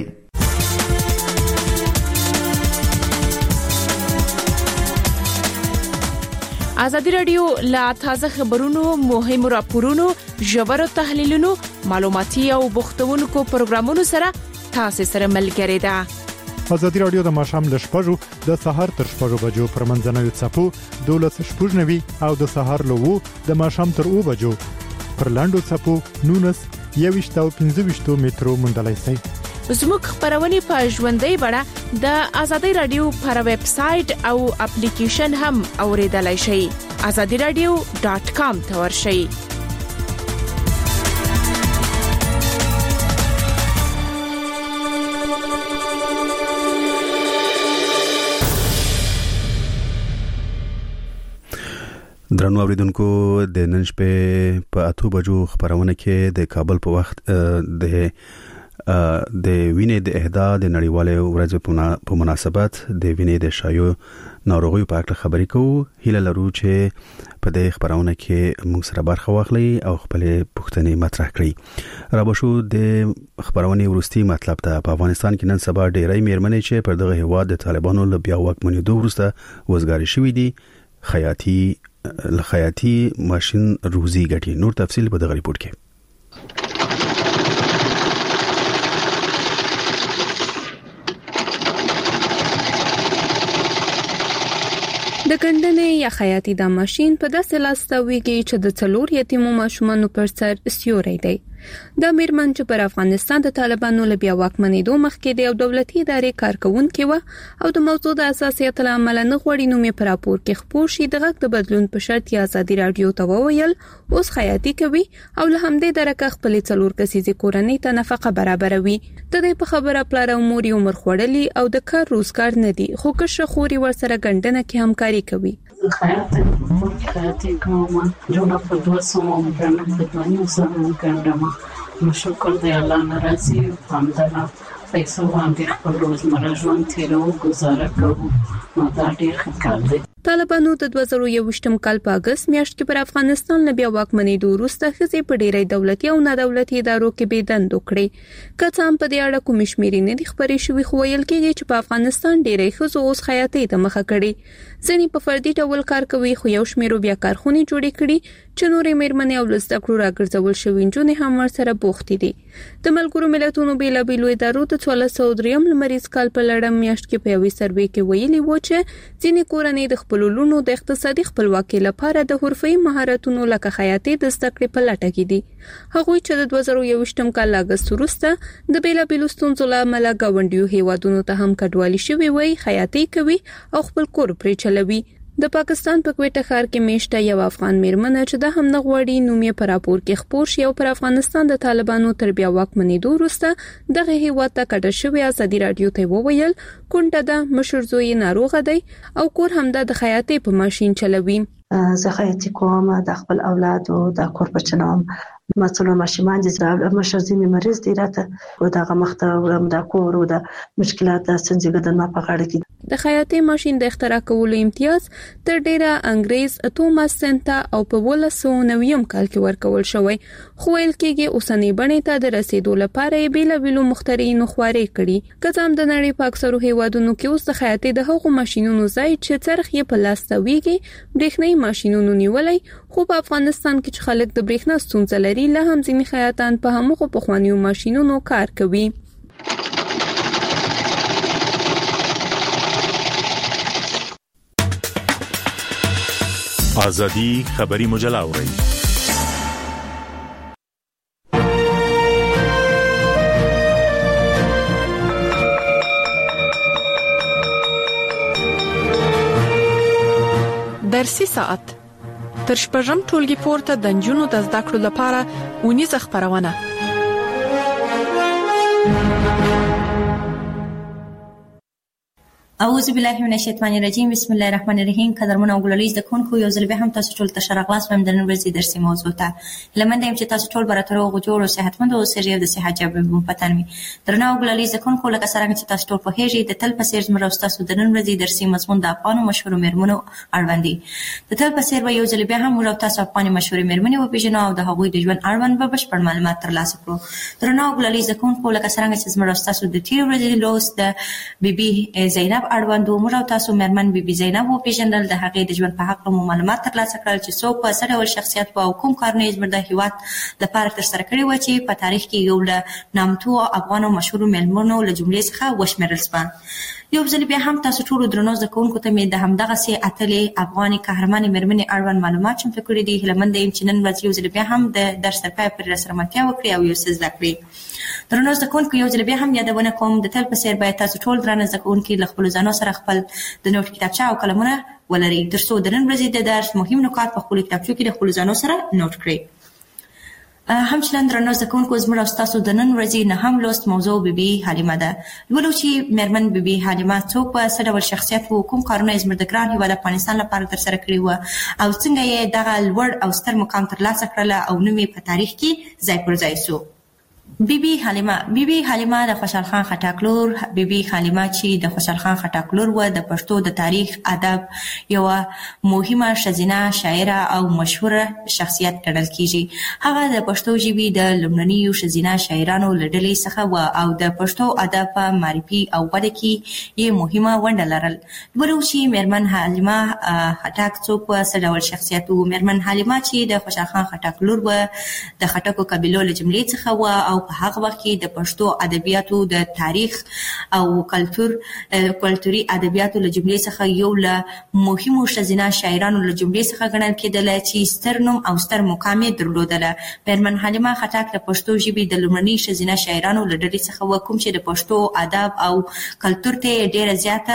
ازادي راډیو لا تازه خبرونو، مهمو راپورونو، ژورو تحلیلونو، معلوماتي او بوختونکو پروګرامونو سره تاسو سره ملګری ده. ازادي راډیو د ماښام ل شپږو د سهار تر شپږو بجو پر منځنوي څپو دولس شپږنوي او د سهار له وو د ماښام تر اوو بجو پر لاندو څپو نونس یويشت او پنځه ویشت مترو مونډلای شي. زموږ خبرونه په ژوندۍ بڼه د ازادي رادیو پر ویب سټ او اپلیکیشن هم اوریدلای شئ. azadi radio dot com ته ورشئ. درنو اوریدونکو د نن شپې په اتو بجو خبرونه کې د کابل په وخت د د وینې د اهدا د نړیوالې ورځې په مناسبت د وینې د شایو ناروغیو په اړه خبرې کوو. هیله لرو چې په دې خبرونه کې موږ سره برخه واخلئ او خپل پوښتنې مطرح کړئ. را بشو د خبرونه ورستي مطلب ته په افغانستان کې نن سبا ډېرې میرمنې چې پر دغه هواد د طالبانو له بیا واکمنېدو وروسته وزګاری شوې دي خیاطي لخیاطي ماشين روزي ګټي. نور تفصیل په دغه ریپورت کې. د ګندنې یا خیاطي دا ماشين په داسې لاس تاویږي چې د څلور یتیمو ماشومانو پر سر سیوري دی. د میرمن چې پر افغانستان د طالبانو له بیا واکمنېدو مخکې د یو دولتي ادارې کارکونکې و او د موضوع د اساسیت له امله نه غوړي نوم یې پر راپور کې خپور شي د غږ د بدلون په شرط یا ازادي رادیو ته وویل اوس خیاطي کوي او له همدې درکه خپل څلور کسیزې کورنۍ ته نفقه برابروي. د دې په خبره پلار او مور یې عمر خوړلي او د کار روزګار نه دي خو کشه خوري ورسره ګندنه کې همکاري کوي. خیاطي خیاطي کوم جوړه په دوه سمو باندې په دوه سمو کوم نو شکر دی الله ناراضي همدلله پیسو باندې خپل روزمره ژوند تیرو گزاره کوو نو دا ډیر ښه کار دی. طالبانو د دوه زره یوویشتم کال په اگست میاشت کې پر افغانستان له بیا واکمنېدو وروسته ښځې په ډېری دولتي او نه دولتي ادارو کې بې دندو کړې. که څه هم په دې اړه کومې شمېرې نه دي خپرې شوې خو ویل کېږي چې په افغانستان ډېری ښځو اوس خیاطۍ ته مخه کړې. ځینې په فردي ډول کار کوي خو یو شمېرو بیا کارخونې جوړې کړي چې نورې میرمنې او له زده کړو راګرځول شوې نجونې هم ورسره بوختې دي. د ملګرو ملتونو بېلابېلو ادارو د څوارلس سوه درېیم لمریز کال په لړم میاشت کې په یوې سروې کې ویلي وو چې ځینې کورنۍ د خپلو لوڼو د اقتصادي خپلواکۍ لپاره د حرفي مهارتونو لکه خیاطۍ د زده کړې په لټه کې دي. هغوی چې د دوه زره یوویشتم کال اگست وروسته د بېلابېلو ستونزو له امله ګاونډیو هیوادونو ته هم کډوالي شوي وای خیاطۍ کوي او خپل کور پرې چلوي. د پاکستان په کوټه ښار کې میشته یو افغان میرمن چې د هم نغوړی نومي پر راپور کې خبر شي او پر افغانستان د طالبانو تر بیا واکمنېدو وروسته دغه هیواد ته کډه شوی ازادي رادیو ته وویل کونډه د مشر زوی ناروغه دی او کور همدا د خیاطۍ په ماشين چلوي. زه خیاطۍ کوم د خپل اولاد او د کور بچنوم مثلا ماشومان دي زراعت مشر زمي مریض دي راته او دغه مخته ورم د کور او د مشکلات څنګه د ما په غاړه کې د خیاطۍ ماشين د اختراع کولو امتیاز تر ډیره انګريز توماس سنتا او په ولسو نویم کال کې ورکول شوی خو ویل کېږي اوسنۍ بڼې ته د رسیدو لپاره بیل بیل مخترعين خواري کړي کزام د نړۍ په اکثرو هیوادونو کې اوس د خیاطۍ د هغو ماشينونو ځای چې څرخ یې په لاس تاویږي برېښنايي ماشينونو نیولای خو په افغانستان کې چې خلک د برېښنا ستونزه لري له هم ځینې خیاطان په همغو پخوانیو ماشينونو کار کوي. آزادی خبری مجله اورئ. درسي ساعت تر شپږم ټولګي پورته د نجونو د زده کړو لپاره ونیزه خبرونه. اعوذ بالله من الشیطان الرجیم بسم الله الرحمن الرحیم. قدرمن او ګلولیز د کونکو یو ځل به هم تاسو ټول ته شرغلاس وم د نن ورځې درسي موضوع ته لمنده يم چې تاسو ټول براتر او جوړ او صحتمند او سریع د صحت جواب مو پتن وي. درنه او ګلولیز د کونکو لکه څنګه چې تاسو ټول په هیڅ د تل په سیر زمرا تاسو د نن ورځې درسي مضمون د افغان مشهور میرمنو اړوندي د تل په سیر به یو ځل به هم مو تاسو افغان مشهور میرمنې او پیژنو او د هغوی د ژوند اړوند به بشپړ معلومات ترلاسه کړو. درنه او ګلولیز د کونکو لکه څنګه چې زمرا تاسو د تیر ورځې لوس د بیبي زینب اړوند مو تاسو مرمن بی بی زینب او پیژندل د هغې د ژوند په حق مو معلومات ترلاسه کړل چې څوک په سره ول شخصیت په کوم کارونه زموږ د هیواد لپاره تر سره کړی و چې په تاریخ کې یو له نامتو افغان او مشهور میرمنو له جملې څخه وشمیرل شو. یو ځل بیا هم تاسو ټول درنو زکونکو ته مې د همدغه سي اتلې افغاني قهرماني میرمنې اړوند معلومات چمتو کړی دي. هلمند يم چې نن ورځ یو ځل بیا هم د درس تر پای پر سره ملتیا وکړي او یو څه زده کړي. درنو زکونکو یو ځل بیا هم یادونه کوم د تل په سیر باید تاسو ټول درنه زکونکو له خپل ځانو سره خپل د نوٹ کتابچه او قلمونه ولري ترڅو د نن ورځې د درس مهم نکات په خپل کتابچو کې د خپل ځانو سره نوٹ کړئ. همچنان درنو زکونکو زموږ تاسو د نن ورځې نه هم لوست موضوع بیبي حلیمه ده. ولو چې میرمن بیبي حلیمه څوک په څه ډول شخصیت وو کوم کارونه زموږ د ګران هیواد افغانستان لپاره تر سره کړی و او څنګه یې دغه لوړ او ستر مقام ترلاسه کړل او نوم یې په تاریخ کې ځای پر ځای شو. بیبي حلیمه بیبي حلیمه د خوشحال خان خټک لور بیبي حلیمه چې د خوشحال خان خټک لور و د پښتو د تاریخ ادب یو مهمه ښځینه شاعره او مشهوره شخصیت ګڼل کیږي. هغه د پښتو ژبې د لومړنیو ښځینه شاعرانو له ډلې څخه و او د پښتو ادب په معرفي او وده کې یې مهمه ونډه لرل. ولو چې میرمن حلیمه خټک څوک په څه ډول شخصیت و. میرمن حلیمه چې د خوشحال خان خټک لور و د خټکو قبیلو له جملې څخه و او په هغه وخت کې د پښتو ادبیاتو د تاریخ او کلچر کلتوري ادبیاتو له جملې څخه یو له مهمو ښځینه شاعرانو له جملې څخه ګڼل کېدل چې ستر نوم او ستر مقام یې درلودله. میرمن حلیمه خټک د پښتو ژبې د لومړني ښځینه شاعرانو له ډلې څخه و کوم چې د پښتو ادب او کلتور ته ډېره زیاته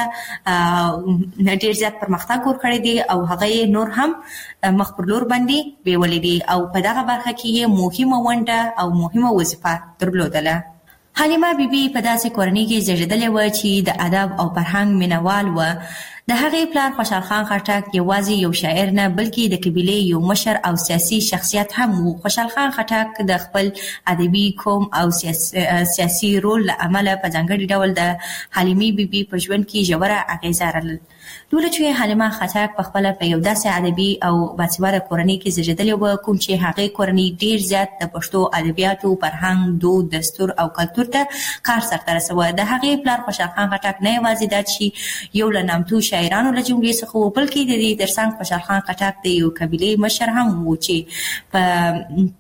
ډېر زیات پرمختګ ورکړی دی او هغه یې نور هم مخ پر لور باندې بیولې دي او په دغه برخه کې یې مهمه ونډه او مهمه وظیفه درلودله. حلیمه بیبي په داسې کورنۍ کې زیږېدلې وه چې د ادب او فرهنګ مینوال وه. د هغې پلار خوشحال خان خټک یوازې یو شاعر نه بلکې د قبیلې یو مشر او سیاسي شخصیت هم و. خوشحال خان خټک د خپل ادبي قوم او سیاسي رول له امله په ځانګړي ډول د حلیمې بیبي په ژوند کې ژوره اغیزه لرله. دوله چې حلیمه خټک په خپله په یو داسې ادبي او باسواده کورنۍ کې زیږېدلې وه کوم چې هغې کورنۍ ډېر زیات د پښتو ادبیاتو فرهنګ دود دستور او کلتور ته کار سرته رسوه. د هغې پلار خوشحال خان خټک نه یوازې دا چې یو له نامتو شاعرانو له جملې څخه و بلکې د دې ترڅنګ خوشحال خان خټک د یو قبیلې مشر هم و چې په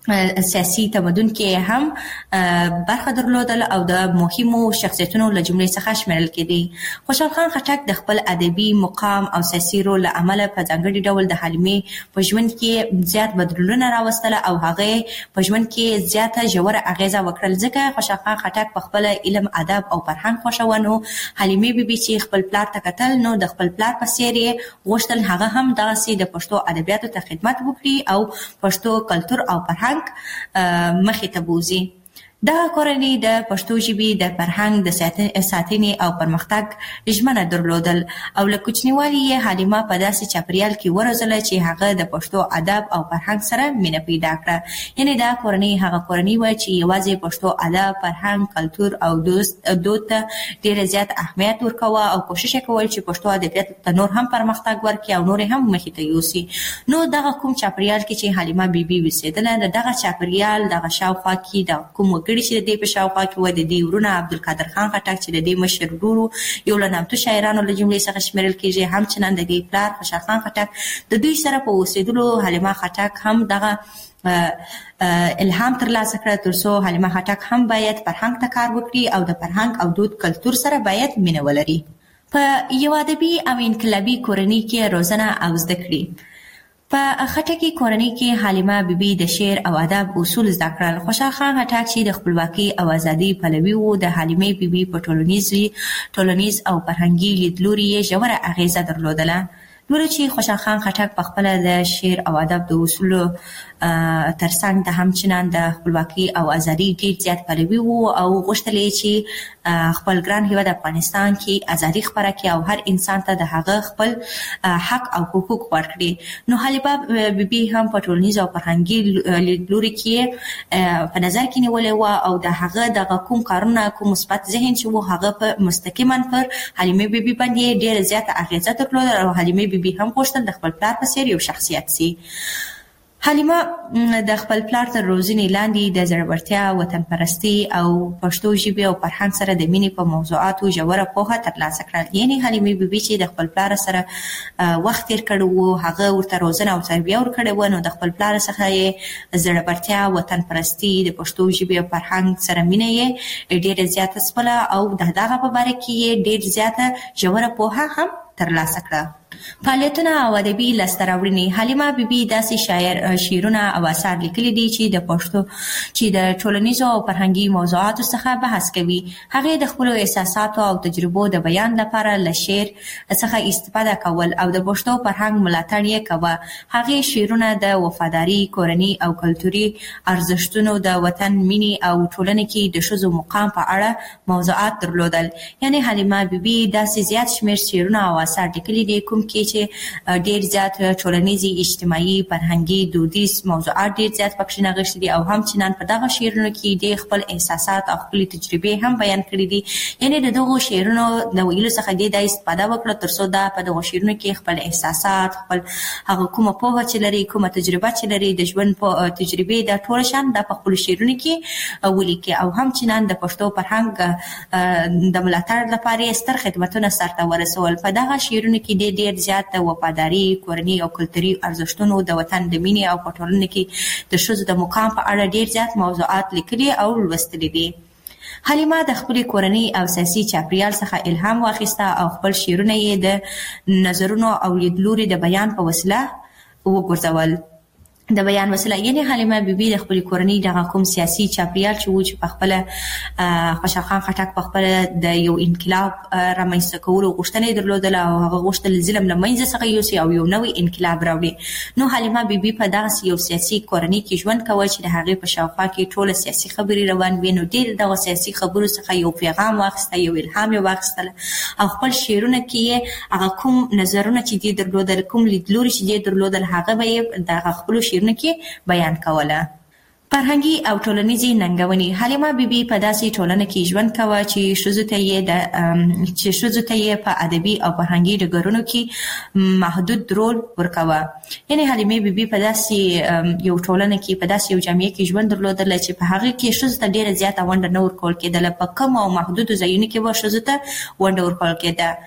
سیاسي تمدن کې هم برخه درلودل او د مهمو شخصیتونو له جملې څخه شمیرل کېدي. خوشحال خان خټک د خپل ادبي مقام او سیاسي رول له امله په ځانګړي ډول د حلیمې په ژوند کې زیات بدلونونه راوستل او هغه په ژوند کې زیاته ژوره اغیزه وکړل. ځکه خوشحال خان خټک په خپل علم، ادب او فرهنګ خوښونه حلیمې بیبي چې خپل پلار ته کتل نو د خپل پلار په څیر یې غوښتل هغه هم دغسې د پښتو ادبیاتو ته خدمت وکړي او پښتو کلتور او فرهنګ مخې ته بوزي. دا کورنۍ د پښتو ژبې د فرهنګ د ساتنې او پرمختګ ژمنه درلودل او له کوچنیوالي یې حلیمه په داسې چاپریال کې وروزله چې هغه د پښتو ادب او فرهنګ سره مینه پیدا کړه. یعنې دا کورنۍ هغه کورنۍ وه چې یوازې پښتو ادب، فرهنګ، کلتور او دود ته ډېر زیات اهمیت ورکوه او کوشش یې کول چې پښتو ادبیات ته نور هم پرمختګ ورکړي او نور هم مخې ته یوسي. نو دغه کوم چاپریال کې چې حلیمه بیبي اوسېدله، د دغه چاپریال دغه شاوخوا کې د کوم وګړي چې د دې په شاوخوا کې وه، د دې ورونه عبدالقادر خان خټک چې د دې مشر ورور یو له نامتو شاعرانو له جملې څخه شمیرل کېږي، همچنان د دې پلار خوشحال خان خټک، د دوی سره په اوسېدلو حلیمه خټک هم دغه الهام ترلاسه کړه ترڅو حلیمه خټک هم باید فرهنګ ته کار وکړي او د فرهنګ او دود کلتور سره باید مینه ولري. په یو ادبي او انقلابي کورنۍ کې روزنه او زده کړې. په خټکي کورنۍ کې حلیمه بیبي د شعر او ادب اصول زده کړل. خوشحال خان خټک چې د خپلواکۍ او ازادۍ پلوي و، د حلیمې بیبي په ټولنیز او فرهنګي لیدلوري یې ژوره اغیزه درلودله. لوړه چې خوشحال خان خټک په خپله د شعر او ادب د اصولو ترڅنګ د همچنان د خپلواکۍ او ازادۍ ډېر زیات پلوي و او غوښتل یې چې خپل ګران هېواد افغانستان کې ازادي خپره کړي او هر انسان ته د هغه خپل حق او حقوق ورکړي. نو حلیمه بیبي هم په ټولنیز او فرهنګي لیدلوري کې په نظر کې نیولې وه او د هغه دغه کوم کارونه، کوم مثبت ذهن چې و، هغه په مستقیما پر حلیمې بیبي باندې ډېره زیاته اغېزه درلوده او حلیمې بیبي هم غوښتل د خپل پلار په څېر یو شخصیت سي. حلیمه د خپل پلار تر روزنې لاندې د زړورتیا، وطن پرستۍ او پښتو ژبې او فرهنګ سره د مینې په موضوعاتو ژوره پوهه ترلاسه کړل. یعنې حلیمې بیبي چې د خپل پلار سره وخت تېر کړی و، هغه ورته روزنه او تربیه ورکړې وه، نو د خپل پلار څخه یې زړورتیا، وطن پرستۍ، د پښتو ژبې او فرهنګ سره مینه یې ډېره زیاته سپله او د دغه په باره کې یې ډېر زیاته ژوره پوهه هم ترلاسه کړه. فعالیتونه او ادبي لاسته راوړنې. حلیمه بیبي داسې شاعر شعرونه او اثار لیکلي دي چې د پښتو چې د ټولنیزو او فرهنګي موضوعاتو څخه بحث کوي. هغې د خپلو احساساتو او تجربو د بیان لپاره له شعر څخه استفاده کول او د پښتو فرهنګ ملاتړ یې کوه. هغې شعرونه د وفاداري، کورنۍ او کلتوري ارزښتونو، د وطن مینې او ټولنې کې د ښځو مقام په اړه موضوعات درلودل. یعنې حلیمه بیبي داسې زیات شمېر شعرونه او اثار لیکلي دي کوم کې چې ډېر زیات ټولنیزي، اجتماعي، فرهنګي، دودیز موضوعات ډېر زیات پکې نغښتي دي او همچنان په دغه شعرونو کې ډېر خپل احساسات او خپلې تجربې هم بیان کړي دي. یعنې د دغو شعرونو د ویلو څخه دې دا استفاده وکړه ترڅو دا په دغو شعرونو کې خپل احساسات، خپل هغه کومه پوهه چې لري، کومه تجربه چې لري، د ژوند تجربې دا ټول شان دا په خپلو شعرونو کې ولیکي او همچنان د پښتو فرهنګ د ملاتړ لپاره یې ستر خدمتونه سرته ورسول. په دغه شعرونو کې ډېر ډېر زیات د وفاداري، کورنۍ او کلتوري ارزښتونو، د وطن د مینې او په ټولنه کې د ښځو د مقام په اړه ډېر زیات موضوعات لیکلي او لوستلي دي. حلیمه د خپلې کورنۍ او سیاسي چاپریال څخه الهام واخیسته او خپل شعرونه یې د نظرونو او لیدلوري د بیان په وسیله وګرځول. د بیان وسیله یعنې حلیمه بیبي د خپلې کورنۍ دغه کوم سیاسي چاپریال چې و چې په خپله خوشحال خان خټک په خپله د یو انقلاب رامنځته کولو غوښتنه یې درلودله او هغه غوښتل ظلم له منځه څخه یوسي او یو نوی انقلاب راوړي. نو حلیمه بیبي په دغسې یو سیاسي کورنۍ کې ژوند کوه چې د هغې په شاوخوا کې ټوله سیاسي خبرې روان وي. نو ډېر دغه سیاسي خبرو څخه یو پیغام واخیسته، یو الهام یې واخیستله او خپل شعرونه کې یې هغه کوم نظرونه چې دې درلودل، کوم لیدلوري چې دې درلودل، هغه به یې دغه خپلو شعرونه کې بیان کوله. فرهنګي او ټولنیزې ننګونې. حلیمه بیبي په داسې ټولنه کې ژوند کوه چې ښځو ته یې د چې ښځو ته یې په ادبي او فرهنګي ډګرونو کې محدود رول ورکوه. یعنې حلیمې بیبي په داسې یو ټولنه کې، په داسې یو جامعه کې ژوند درلودله چې په هغې کې ښځو ته ډېره زیاته ونډه نه ورکول کېدله. په کمو او محدودو ځایونو کې به ښځو ته ونډه ورکول کېده.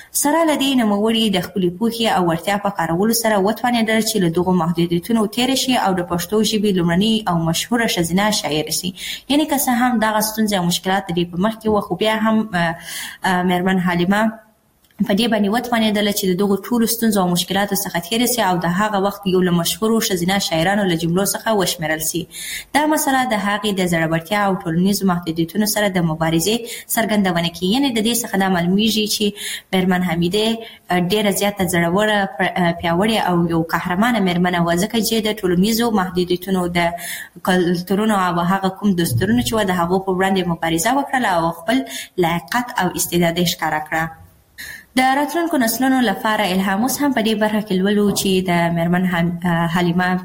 سره لدې نوموړي د خپلې پوهې او وړتیا په کارولو سره وتوانېدل چې له دغو محدودیتونو تېره شي او د پښتو ژبې لومړنۍ او مشهوره ښځینه شاعره شي. یعنې که څه هم دغه ستونزې او مشکلات د دې په مخ کې وه، خو بیا هم مېرمن حلیمه په دې باندې وتوانېدله چې د دغو ټولو ستونزو او مشکلاتو څخه تېره سي او د هغه وخت یو له مشهورو ښځینه شاعرانو له جملو څخه وشمېرل سي. دا مسله د هغې د زړورتیا او ټولنیزو محدودیتونو سره د مبارزې څرګندونه کوي. یعنې د دې څخه دا معلومیږي چې مېرمن حمیدې ډېره زیاته زړوره، پیاوړې او یو قهرمانه مېرمنه وه، ځکه چې د ټولنیزو محدودیتونو، د کلتورونو او هغه کوم دستورونه چې وه د هغو په وړاندې مبارزه وکړله او خپل لایقت او استعداد یې ښکاره کړه. د راتلونکو نسلونو لپاره الهام اوس هم په دې برخه کې لولو چې د مېرمن حلیمه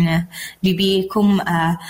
بیبي کوم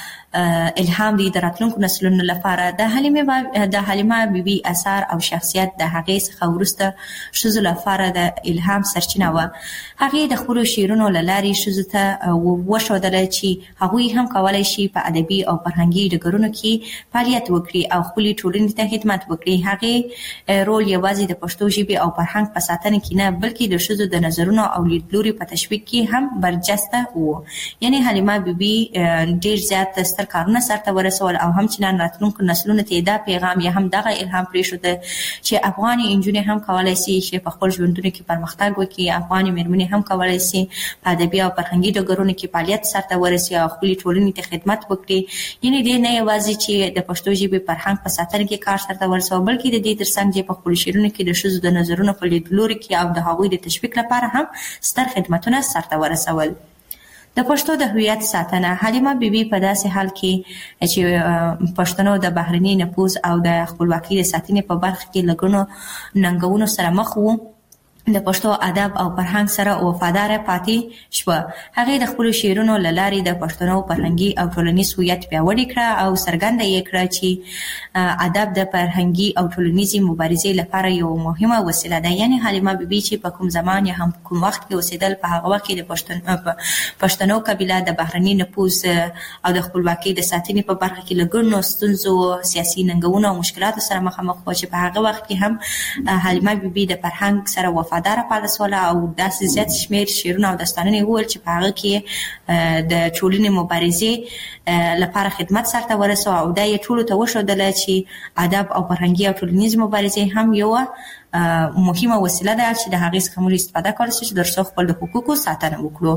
الهام دی د راتلونکو نسلونو لپاره. د حلیمه د حلیمه بیبي اثار او شخصیت د هغې څخه وروسته ښځو لپاره د الهام سرچینه وه. هغې د خپلو شعرونو له لارې ښځو ته وښودله چې هغوی هم کولی شي په ادبي او فرهنګي ډګرونو کې فعالیت وکړي او خپلې ټولنې ته خدمت وکړي. هغې رول یوازې د پښتو ژبې او فرهنګ په ساتنه کې نه، بلکې د ښځو د نظرونو او لیدلوري په تشویق کې هم برجسته و. یعنې حلیمه بیبي ډېر زیات ستر کارونه سرته ورسول او همچنان راتلونکو نسلونو ته دا پیغام یا هم دغه الهام پرېښوده چې افغاني نجونې هم کولی شي چې په خپل ژوندونو کې پرمختګ وکړي. افغاني مېرمنې هم کولی شي په ادبي او فرهنګي ډګرونو کې فعالیت سرته ورسي او خپلې ټولنې ته خدمت وکړي. یعنې دې نه یوازې چې د پښتو ژبې فرهنګ په ساتنه کې کار سرته ورسوه، بلکې د دې ترڅنګ چې په خپلو شعرونو کې د ښځو د نظرونو په لیدلوري کې او د هغوی د تشویق لپاره هم ستر خدمتونه سرته ورسول. د پښتو د هویت ساتنه. حلیمه بیبي په داسې حال کې چې پښتنو د بهرني نفوذ او د خپلواکۍ د ساتنې په برخه کې له ګڼو ننګونو سره مخ وو، د پښتو ادب او فرهنګ سره وفاداره پاتې شوه. هغې د خپلو شعرونو له لارې د پښتنو فرهنګي او ټولنیز هویت پیاوړی کړه او څرګنده یې کړه چې ادب د فرهنګي او ټولنیزې مبارزې لپاره یو مهمه وسیله ده. یعنې حلیمه بیبي چې په کوم زمان یا هم کوم وخت کې اوسېدل، په هغه وخت کې د پښتنو قبیله د بهرني نفوذ او د خپلواکۍ د ساتنې په برخه کې له ګڼو ستونزو، سیاسي ننګونو او مشکلاتو سره مخامخ وه، چې په هغه وخت کې هم حلیمه بیبي د فرهنګ سره وفاداره داره پاتې شوله او داسې زیات شمېر شعرونه او داستانونه یې وویل چې په هغه کې د ټولنې مبارزې لپاره خدمت سرته ورسوه او دا یې ټولو ته وښودله چې ادب او فرهنګي او ټولنیزې مبارزې هم یوه مهمه وسیله ده چې د هغې څخه موږ استفاده کولی شو چې تر څو خپل د حقوقو ساتنه وکړو.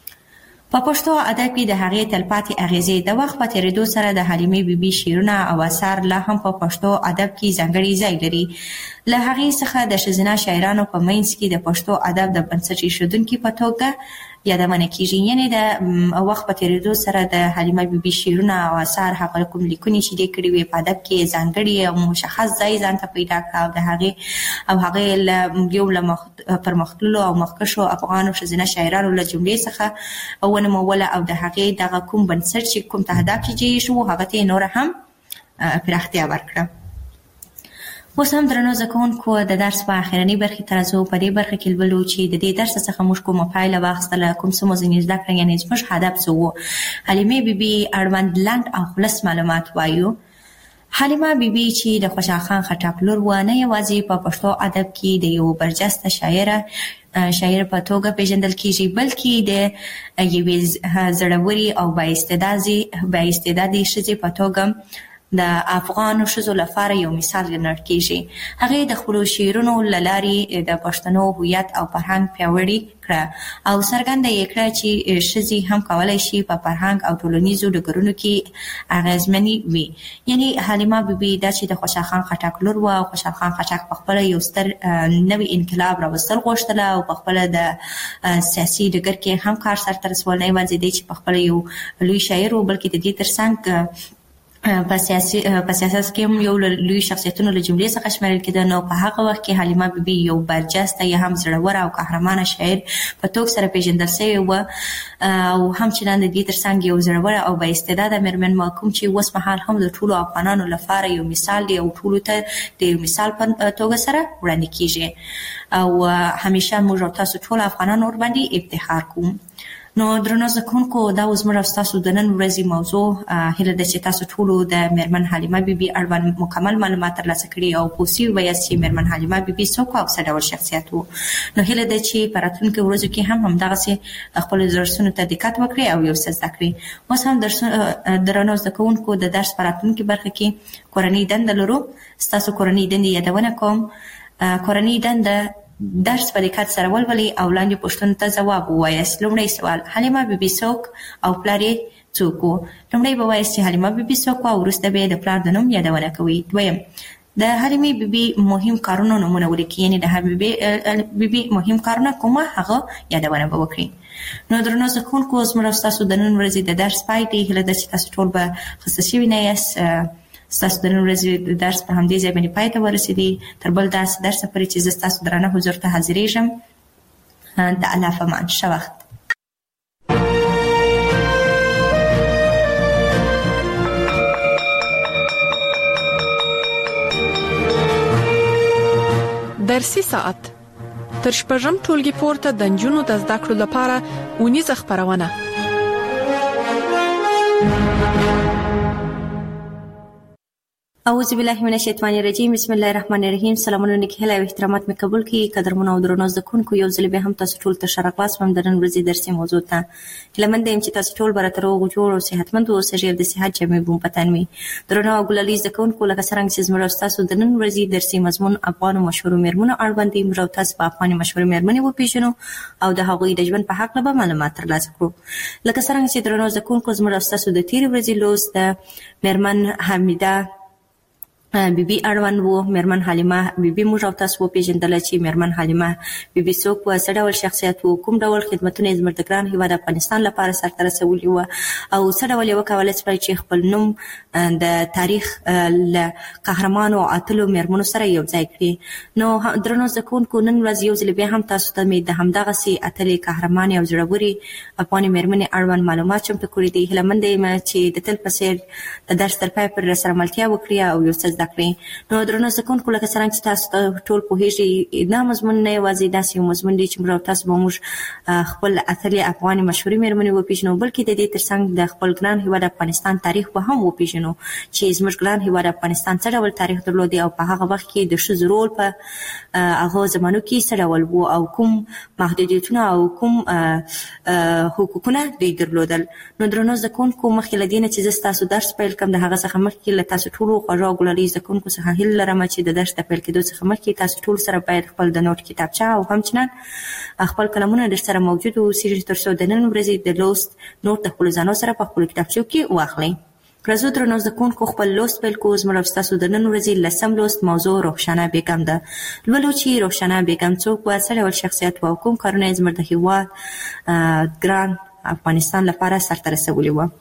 په پښتو ادب کې د هغې تلپاتې اغیزې. د وخت په تېرېدو سره د حلیمې بیبي شعرونه او اثار لا هم په پښتو ادب کې ځانګړی ځای لري. له هغې څخه د ښځینه شاعرانو په منځ کې د پښتو ادب د بنسټ ایښودونکي په توګه یادونه کېږي. یعنې د وخت په تېرېدو سره د حلیمه بیبي شعرونه او اثار، هغه کوم لیکنې چې دې کړي وې، په ادب کې ځانګړي او مشخص ځای ځان ته پیدا کړه او د هغې او هغې له یو له پرمختللو او مخکښو افغانو ښځینه شاعرانو له جملې څخه ونوموله او د هغې دغه کوم بنسټ چې کوم تهداب چې جوړ شو، هغه ته یې نوره هم پراختیا ورکړه. اوس هم درنو زده کوونکو، د درس په اخرنۍ برخې ته راځو. په دې برخه کې لولو چې د دې درس څخه موږ کومه پایله واخیستله، کوم څه مو ځینې زده کړل، یعنې زموږ هدف څه و. حلیمې بیبي اړوند لنډ او خلص معلومات وایو. حلیمه بیبي چې د خوشحال خان خټک لور وه، نه یوازې په پښتو ادب کې د یو برجسته شاعره شاعر په توګه پیژندل کیږي، بلکې د یوې زړورې او بااستعدادې ښځې په توګه د افغانو ښځو لپاره یو مثال ګڼل کېږي. هغې د خپلو شعرونو له لارې د پښتنو هویت او فرهنګ پیاوړي کړه او څرګنده یې کړه چې ښځې هم کولی شي په فرهنګ او ټولنیزو ډګرونو کې اغېزمنې وي. یعنې حلیمه بیبي دا چې د خوشحال خان خټک لور وه او خوشحال خان خټک پخپله یو ستر نوی انقلاب راوستل غوښتله او پخپله د سیاسي ډګر کې هم کار سرته رسول. نه یوازې دی چې پخپله یو لوی شاعر و، بلکې د دې ترڅنګ په سیاست کې هم یو لوی شخصیتونو له جملې څخه شمیرل کېده. نو په هغه وخت کې حلیمه بیبي یو برجسته یا هم زړوره او قهرمانه شاعر په توګه سره پیژندل شوې وه او همچنان د دې ترڅنګ یو زړوره او بااستعداده مېرمن وه، کوم چې اوس مهال هم د ټولو افغانانو لپاره یو مثال دی او ټولو ته د یو مثال په توګه سره وړاندې کېږي او همیشه موږ او تاسو ټول افغانان ورباندې افتخار کوو. نو درنو زکونکو دا وزمر تاسو د نن ورځې موضوع هله د چې تاسو ټول د میرمن حلیمه بیبي اړوند مکمل معلومات ترلاسه کړي او پوسی وایي چې میرمن حلیمه بیبي څوک او څه ډول شخصیت وو. نو هله د چې پراتونکو ورځو کې هم همدغه سي خپل درسونو ته دقت وکړي او یو څه زده کړي. اوس هم درس درنو زکونکو د درس پراتونکو برخه کې کورنۍ دند لرو. تاسو کورنۍ دند یادونه کوم. کورنۍ دند درس په دقت سره ولولئ او لاندې پوښتنو ته ځواب ووایاست. لومړی سوال: حلیمه بیبي څوک او پلار یې څوک و؟ لومړی به وایاست چې حلیمه بیبي څوک و او وروسته به د پلار د نوم یادونه کوئ. دویم: د حلیمې بیبي مهم کارونه نومونه ولیکئ، یعنې د حلیمې بیبي مهم کارونه کومه هغه یادونه به وکړئ. نو درنو زکونکو زموږ او ستاسو د نن ورځې د درس پای دی. هیله ده چې تاسو ټول به خسته شوي نه یاست. ستاسو د نن ورځې د درس په همدې ځای باندې پای ته ورسېدي. تر بل داسې درسه پورې چې زه ستاسو درانه حضور ته حاضرېږم. د الله په امان. ښه وخت. درسي ساعت تر شپږم ټولګي پورته د نجونو د زده کړو لپاره اونیزه خپرونه. اعوذ بالله من الشیطان الرجیم. بسم الله الرحمن الرحیم. سلامونه نیکه او احترامات مې قبول کړئ. قدرمنو او درنو زکونکو، یو ځل بیا هم تاسو ټول ته ښه راغلاست وم د نن ورځې درسي موضوع ته. هیله مند یم چې تاسو ټول به راته روغ جوړ او صحتمند اوسئ او د صحت جامې به مو په تن وي. درنو او ګلالي زکونکو، لکه څرنګه چې زموږ او ستاسو د نن ورځې درسي مضمون افغانو مشهورو میرمنو اړوند دی، موږ او تاسو په افغاني مشهورو میرمنې وپېژنو او د هغوی د ژوند په هکله به معلومات ترلاسه کړو. لکه څرنګه چې درنو زکونکو زموږ او ستاسو د تېرې ورځې لوست د میرمن حمیده بیبي اړوند وو. میرمن حلیمه بیبي موږ او تاسو وپېژندله چې میرمن حلیمه بیبي څوک وه، څه ډول شخصیت وو، کوم ډول خدمتونه یې زموږ د ګران هېواد افغانستان لپاره سرته رسولي وه او څه ډول یې وکولی شوای چې خپل نوم د تاریخ له قهرمانو او اتلو میرمنو سره یو ځای کړي. نو درنو زده کوونکو، نن ورځ یو ځل بیا هم تاسو ته مې د همدغسې اتلې قهرمانې او زړورې افغاني میرمنې اړوند معلومات چمتو کړي دي. هیله منده یم چې د تل په څېر د درس تر پایه پورې راسره ملتیا وکړي او یو څه زده کړئ. نو درنو زده کوونکو، لکه څرنګه چې تاسو ټول پوهېږئ، دا مضمون نه یوازې داسې یو مضمون دی چې موږ او تاسو به موږ خپل اتلې افغاني مشهورې میرمنې وپېژنو، بلکې د دې تر څنګ د خپل ګران هېواد افغانستان تاریخ به هم وپېژنو چې زموږ ګران هېواد افغانستان څه ډول تاریخ درلودی او په هغه وخت کې د ښځو رول په هغه زمانو کې څه ډول و او کوم محدودیتونه او کوم حقوقونه دوی درلودل. نو درنو زده کوونکو، مخکې له دې نه چې زه ستاسو درس پیل کړم، د هغه څخه مخکې له تاسو ټولو خوږو او ګلالي زده کوونکو څخه هیله لرم چې د درس د پیل کېدو څخه مخکې تاسو ټول سره باید خپل د نوټ کتابچه او همچنان خپل قلمونه در سره موجود واوسي تر څو د نن ورځې د لوست نوټ د خپلو ځانو سره په خپلو کتابچو کې واخلئ. راځو درنو زده کوونکو، خپل لوست پیل کوو. زموږ او ستاسو د نن ورځې لسم لوست موضوع رخشانه بیګم ده. لولو چې رخشانه بیګم څوک وه، څه ډول شخصیت وه او کوم کارونه یې زموږ د هېواد ګران افغانستان لپاره سرته رسولي وه.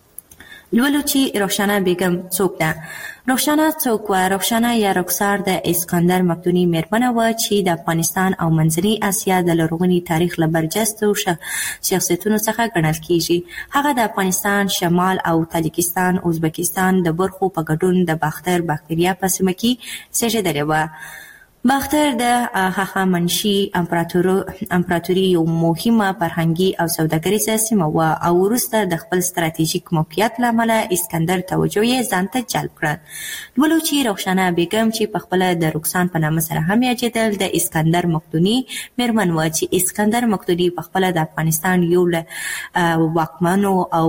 لولو چې رخشانه بیګم څوک ده. رخشانه څوک وه؟ رخشانه یا رخسار د اسکندر مقدوني میرمنه وه چې د افغانستان او منځنۍ اسیا د لرغوني تاریخ له برجستو شخصیتونو څخه ګڼل کیږي. هغه د افغانستان شمال او تاجکستان ازبکستان د برخو په ګډون د باختر باکتریا په سیمه کې زېږېدلې وه. باختر د هخامنشي امپراتوري یو مهمه فرهنګي او سوداګریزه سیمه وه او وروسته د خپل ستراتیژیک موقعیت له امله اسکندر توجه یې ځان ته جلب کړه. لولو چې رخشانه بیګم چې پخپله د رکسان په نامه سره هم یادېدل، د اسکندر مقدوني میرمن وه چې اسکندر مقدوني پخپله د افغانستان یو له واکمنو او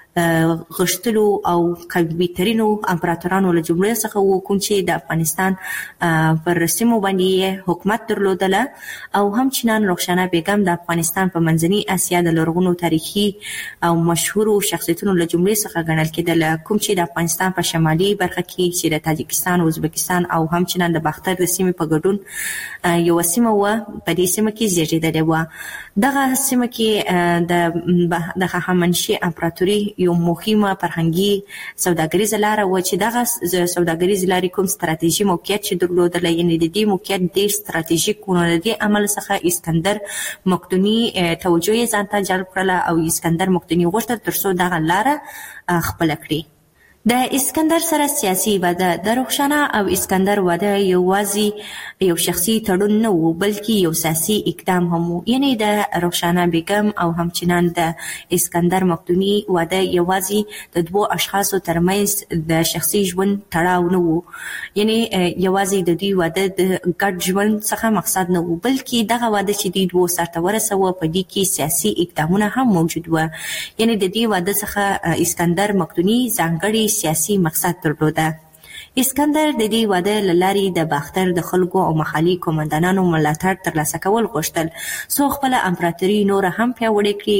غښتلو او قوي ترینو امپراتورانو له جملې څخه و، کوم چې د افغانستان پر سیمو باندې حکومت درلودله او همچنان رخشانه بیګم د افغانستان په منځنۍ اسیا د لرغونو تاریخي او مشهورو شخصیتونو له جملې څخه ګڼل کېدله، کوم چې د افغانستان په شمالي برخه کې چې د تاجکستان، ازبکستان او همچنان د باختر د سیمې په ګډون یوه سیمه وه، په دې سیمه کې زېږېدلې وه. دغه سیمه کې د هخامنشي امپراتوري یو مهمه فرهنګي سوداګریزه لاره وه چې دغه سوداګریزې لارې کوم ستراتیژي موقعیت چې درلودله، یعنې د دې موقعیت ډېر ستراتیژیک و. نو د دې عمل څخه اسکندر مقدوني توجه یې ځان ته جلب کړله او اسکندر مقدوني غوښتل تر څو دغه لاره خپله کړي. د اسکندر سره سیاسي واده د رخشانه او اسکندر واده یوازې یو شخصي تړون نه و بلکې یو سیاسي اقدام هم و. یعنی د رخشانه بیگم او همچنان د اسکندر مقدوني واده یوازې د دوو اشخاصو ترمنځ د شخصي ژوند تړاو نه و. یعنی یوازې د دوی واده د ګډ ژوند څخه مقصد نه و بلکې دغه واده چې دوی دوه سرته ورسوه په دې کې سیاسي اقدامونه هم موجود و. یعنی د دې واده څخه اسکندر مقدوني ځانګړي سیاسي مقصد درلوده. اسکندر د دې واده له لارې د باختر د خلکو او محلي قومندانانو ملاتړ ترلاسه کول غوښتل څو خپله امپراتوري نوره هم پیاوړې کړي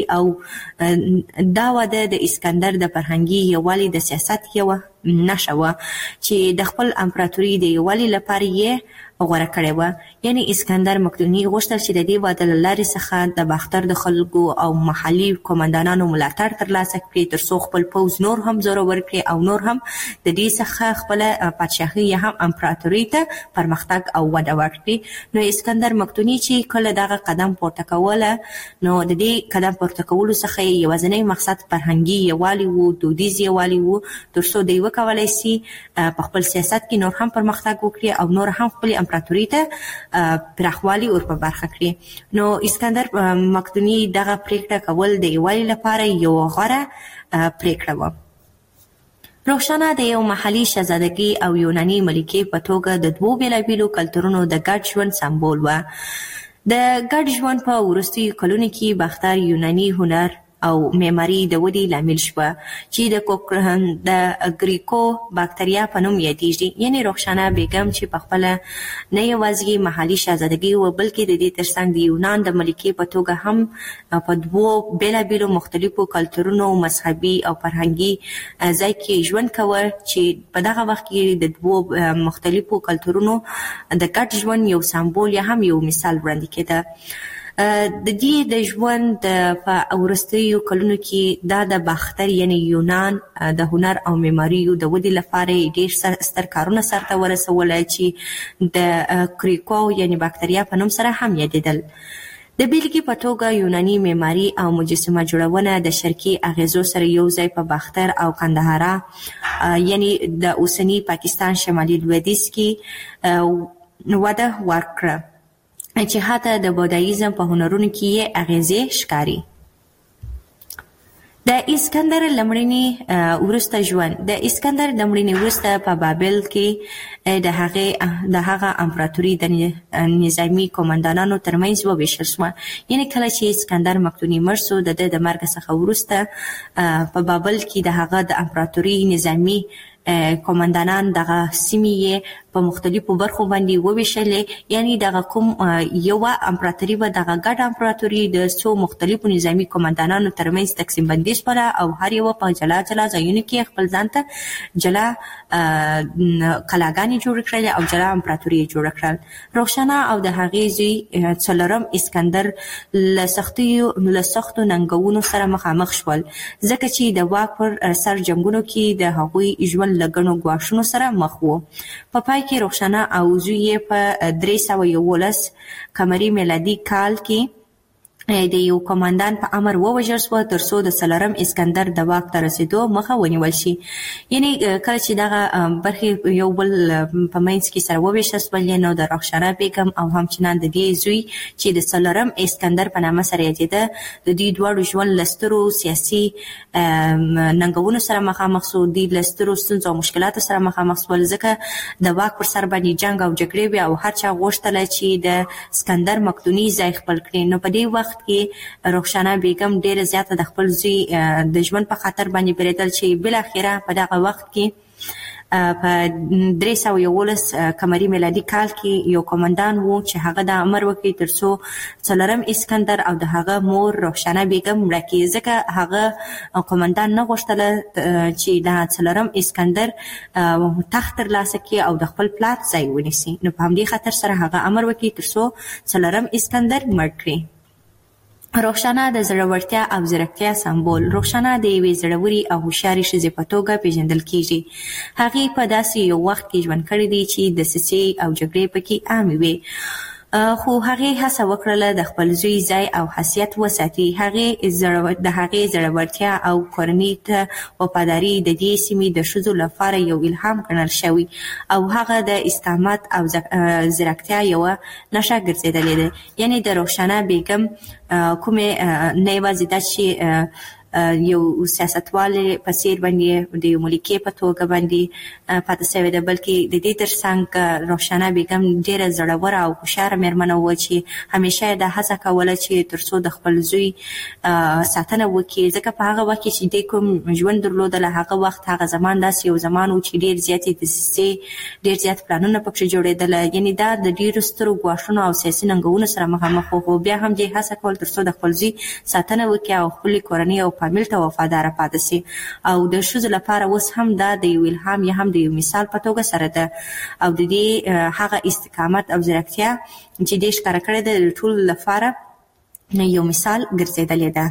او دا واده د اسکندر د فرهنګي یووالي د سیاست یوه نښه وه چې د خپل امپراتوري د یووالي لپاره یې غوره کړې وه. یعنی اسکندر مقدوني غوښتل چې د دې واده له لارې څخه د باختر د خلکو او محلي قومندانانو ملاتړ ترلاسه کړي تر څو خپل پوځ نور هم زورور کړي او نور هم د دې څخه خپله پادشاهي یا هم امپراتوري ته پرمختګ او وده ورکړي. نو اسکندر مقدوني چې کله دغه قدم پورته کوله نو د دې قدم پورته کولو څخه یې یوازینی مقصد فرهنګي یووالي و، دودیز یووالي و، تر څو دوی وکولی سي په خپل سیاست کې نور هم پرمختګ وکړي او نور هم خپل امپراتوري ته پراخوالی ور په برخه کړي. نو اسکندر مقدوني دغه پریکړه کول د یووالي لپاره یو غوره پریکړه وه. رخشانه د یو محلي شهزادګۍ او یوناني ملکې په توګه د دوو بېلابېلو کلتورونو د ګډ ژوند سمبول وه. د ګډ ژوند په وروستیو کلونو کې باختر یوناني هنر او معماري د ودې لامل شوه چې د د ګریکو باکتریا په نوم یادېږي. یعنی رخشانه بیګم چې په خپله نه یوازې محلي شهزادګۍ وه بلکې د دې ترڅنګ د یونان د ملکې په توګه هم په دوو بېلابېلو مختلفو کلتورونو مذهبي او فرهنګي ځای کې ژوند کوه چې په دغه وخت کې د دوو مختلفو کلتورونو د ګډ ژوند یو سمبول یا هم یو مثال وړاندې کېده. د دې د ژوند په وروستیو کلونو کې دا د باختر یعنی یونان د هنر او معماریو د ودې لپاره ډېر ستر کارونه سرته ورسوله چې د کریکو یعنی باکتریا په نوم سره هم یادېدل. د بیلګې په توګه یوناني معماري او مجسمه جوړونه د شرقي اغیزو سره یو ځای په باختر او کندهارا یعنی د اوسني پاکستان شمالي لویدیځ کې وده ورکړه چې حتی د بودایزم په هنرونو کې یې اغیزې ښکاري. د اسکندر لمړني وروسته ژوند د اسکندر د مړینې وروسته په بابل کې د هغې د هغه امپراتوري د نظامي قومندانانو ترمنځ وویشل شوه. یعنې کله چې اسکندر مقدوني مړ سو د ده د مرګ څخه وروسته په بابل کې د هغه د امپراتوري نظامي قومندانان دغه سیمې په مختلفو برخو باندې وویشلې. یعنی دغه کوم یوه امپراتوري به دغه ګډ امپراتوري د څو مختلفو نظامي قومندانانو ترمنځ تقسیم بندي شوله او هر یوه په جلا جلا ځایونو کې خپل ځان ته جلا قلاګانې جوړې کړلې او جلا امپراتوري یې جوړه کړل. رخشانه او د هغې زوی څلورم اسکندر له سختیو له سختو ننګونو سره مخامخ شول ځکه چې د واک پر سر جنګونو کې د هغوی ژوند له ګڼو ګواښونو سره مخ و. په پای کې رخشانه او زوی یې په درې سوه یولس قمري میلادي کال کې د یو قومندان په امر ووژل شوه تر څو د څلورم اسکندر د واک ته رسېدو مخه ونیول شي. یعنی کله چې دغه برخې یو بل په منځ کې سره وویشل شولې نو د رخشانه بیګم او همچنان د دې زوی چې د څلورم اسکندر په نامه سره یادېده د دې دواړو ژوند له سترو سیاسي ننګونو سره مخامخ سو. دوی له سترو ستونزو او مشکلاتو سره مخامخ سول ځکه د واک پر سر باندې جنګ او جګړې وې او هر چا غوښتله چې د اسکندر مقدوني ځای خپل کړي. نو په دې وخت کې رخشانه بیګم ډیره زیاته د خپل زوی د ژوند په خاطر باندې بریدل چې بالاخره په دغه وخت کې په درې سوه یولس قمري میلادي کال کې یو قومندان و چې هغه د امر وکړي تر څو څلورم اسکندر او د هغه مور رخشانه بیګم مړه کړي ځکه هغه قومندان نه غوښتله چې د څلورم اسکندر تخت ترلاسه کړي او د خپل پلار ځای ونیسي. نو په همدې خاطر سره هغه امر وکړي تر څو څلورم اسکندر مړ کړي. رخشانه د زړورتیا او ځیرکتیا سمبول. رخشانه د یوې زړورې او هوښیارې ښځې په توګه پیژندل کیږي. هغې په داسې یو وخت کې ژوند کړی دی چې دسیسې او جګړې پکې عامې وې. خو هغه هڅه وکړه د خپل زوی ځای او حیثیت وساتي. هغه زړه د هغه زړورتیا او کورنۍ ته وفاداری د دې سیمې د ښځو لپاره یو الهام ګڼل شوی او هغه د استقامت او زیرکتیا یو نشه ګرځیدلې ده. یعنی د روښانه بیگم کومه نه یوازې د چې یو سیاستوال په سیر باندې د ملکي په توګه باندې پاتې شوی ده، بلکې د دې ترڅنګ روښانه بیگم ډیره زړوره او هوښیاره میرمن و چې همیشه د هڅه کوله چې ترڅو د خپل زوی ساتنه وکړي، ځکه په هغه وخت چې د کوم ژوند درلودل هغه وخت هغه زمان داسې یو زمان و چې ډیر زیاتې دسیسې ډیر زیات پلانونه پکې جوړېدل. یعنی دا د ډیرو سترو ګواښونو او سیاسي ننګونو سره مخامخ و، بیا هم دې هڅه کول ترڅو د خپل زوی ساتنه وکړي او خپل کورنۍ او فامیل ته وفادار پاتې شي. او د ښځو لپاره اوس هم دا د یو الهام یا هم د یو مثال په توګه سره ده او د دې هغه استقامت او زیرکتیا چې دې ښکاره کړې ده د ټولو لپاره یو مثال ګرځېدلې ده.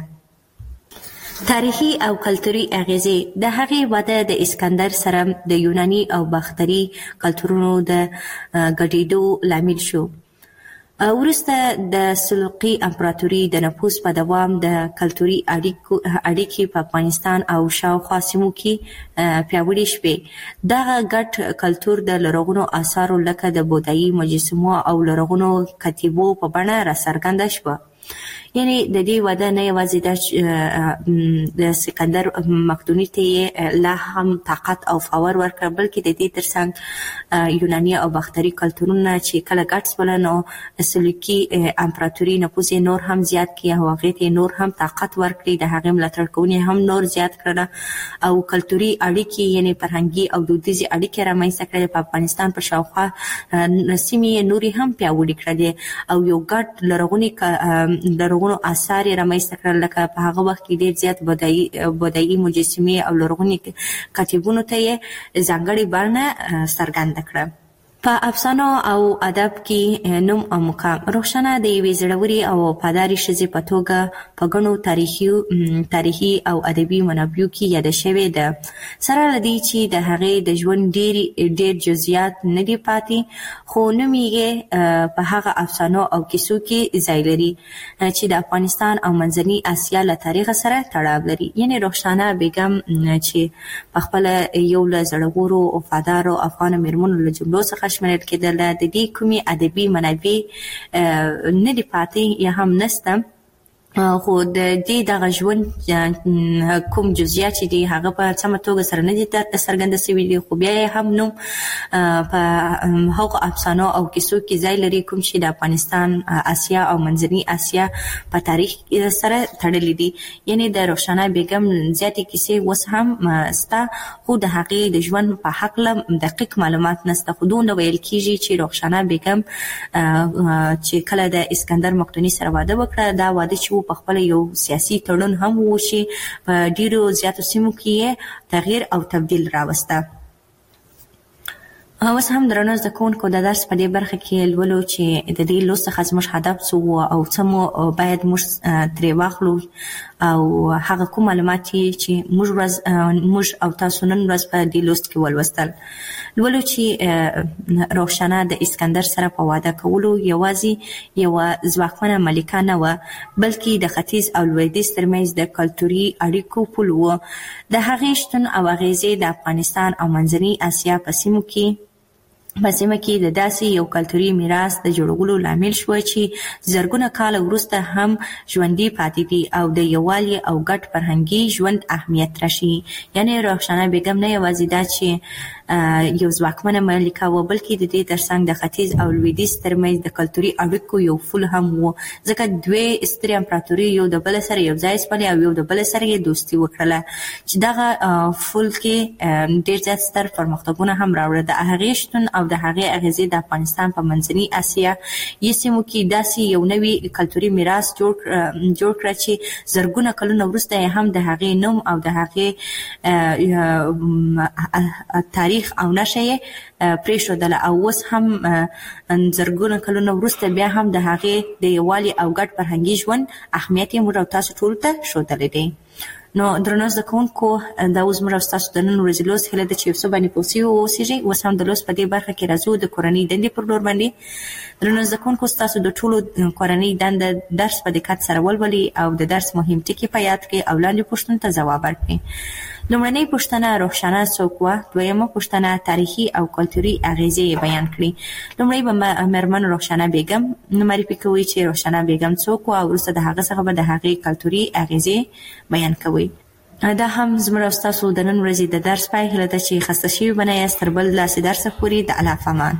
تاریخي او کلتوري اغیزې د هغې وده د اسکندر سره د یوناني او باختري کلتورونو د ګډېدو لامل شو. وروسته د سلوقي امپراتوري د نفوذ په دوام د کلتوري اړیکې په افغانستان او شاوخوا سیمو کې پیاوړې شوې. دغه ګډ کلتور د لرغونو آثارو لکه د بودایي مجسمو او لرغونو کتیبو په بڼه راڅرګنده شوه. یعنی د دې وده نه یوازې د سکندر مقدوني ته لا هم طاقت او باور ورکړ، بلکې د دې ترڅنګ یوناني او باختري کلتورونه چې کله ګډ شول نو سلوکي امپراتوري نفوذ نور هم زیات کړ او هغې ته نور هم طاقت ورکړي، د هغې ملاتړ کوونکي هم نور زیات کړل او کلتوري اړیکې یعنی فرهنګي او دودیزې اړیکې رامنځته کړې. په افغانستان په شاوخوا سیمې نورې هم پیاوړې کړلې او یو ګډ لرغوني لرغونو آثار رامنځته کړل، لکه په هغه وخت کې ډېر زیات بودایي بودایي مجسمې او لرغوني کتیبونو ته یې ځانګړې بڼه څرګنده کړه. په افسانو او ادب کې نوم او مقام روښانه د یوې زړورې او وفادارې ښځې په توګه په ګڼو تاریخي تاریخي او ادبي منابعو کې یاده شوې ده. سره له دې چې د هغې د ژوند ډېر ډېر جزئیات نه دي پاتې، خو نوم یې په هغه افسانو او کیسو کې ځای لري چې د افغانستان او منځنۍ اسیا له تاریخ سره تړاو لري. یعنې روښانه بیګم چې په خپله یو له زړورو وفادارو افغانو میرمنو له جملو څخه شمېرل کېدله، د دې کومې ادبي منابع نه دي پاتې یا هم نشته، خو د دې دغه ژوند کوم جزئیات چې دي هغه په سمه توګه سره نه دي څرګنده شوي دي، خو بیا یې هم نوم په هغو افسانو او کیسو کې ځای لري کوم چې د افغانستان، اسیا او منځنۍ اسیا په تاریخ سره تړلي دي. یعنې د روښانه بیګم زیاتې کیسې اوس هم شته، خو د هغې د ژوند په هکله دقیق معلومات نشته. خو دومره ویل کېږي چې روښانه بیګم چې کله د اسکندر مقدوني سره واده وکړه، دا واده چې په خپل یو سیاسي تړون هم و چې په ډیرو زیاتو سیمو کې تغییر او تبدیل راوسته. اوس هم درنو زده کوونکو د درس په دې برخه کې لولو چې د دې لوست څخه زموږ هدف څه و او څه مو باید موږ ترې واخلو او هغه کوم معلومات چې موږ ورځ موږ او تاسو نن ورځ په دې لوست کې ولوستل. لولو چې روښانه د اسکندر سره په واده کولو یوازې یوه ځواکمنه ملکه نه وه، بلکې د ختیځ او لویدیځ ترمنځ د کلتوري اړیکو پل و. د هغې شتون او اغیزې د افغانستان او منځنۍ اسیا په سیمو کې په سیمه کې د داسې یو کلتوري میراث د جوړولو لامل شوه چې زرګونه کاله وروسته هم ژوندي پاتې دي او د یووالي او ګډ فرهنګي ژوند اهمیت راشي. یعنې روښانه بیګم نه یوازې دا چې یو ځواکمنه ملکه وه، بلکې د دې ترڅنګ د ختیځ او لویدیځ ترمنځ د کلتوري اړیکو یو پل هم و، ځکه دوې سترې امپراتوري یو د بل سره یو ځای شولې او یو د بل سره یې دوستي وکړله چې دغه پل کې ډېر زیات ستر پرمختګونه هم راوړل. د هغې شتون او د هغې اغیزې د افغانستان په منځنۍ اسیا یې سیمو کې داسې یو نوي کلتوري میراث جوړ جوړ کړه چې زرګونه کلونه وروسته یې هم د هغې نوم او د هغې تاریخ او نشه یې پرېښودله او اوس هم زرګونه کلونه وروسته بیا هم د هغې د یووالي او ګډ فرهنګي ژوند اهمیت یې موږ او تاسو ټولو ته ښودلی دی. نو درنو زکونکو د اوس مرستاسو د نن ورځې لوس هله د چیپسو باندې پوسی او سیږي وسم د لوس په دې برخه کې راځو د کورنۍ دندې پر لور باندې درنو زکونکو تاسو د ټولو کورنۍ دند درس په دقت سره ولولي او د درس مهم ټکي په یاد کې او لاندې پوښتنو ته ځواب ورکړئ. لومړنۍ پوښتنه روښانه څوک و، دویمه پوښتنه تاریخي او کلتوري اغیزې بیان کړئ. لومړی به مرمن روښانه بیگم معرفي کوي چې روښانه بیگم څوک و او وروسته د هغه څخه به د هغې کلتوري اغیزې بیان کوي. دا هم زموږ تاسو د نن ورځې د درس پای هله ده چې خسته شوي بنه یاست تر بل داسې درس پورې د الله امان.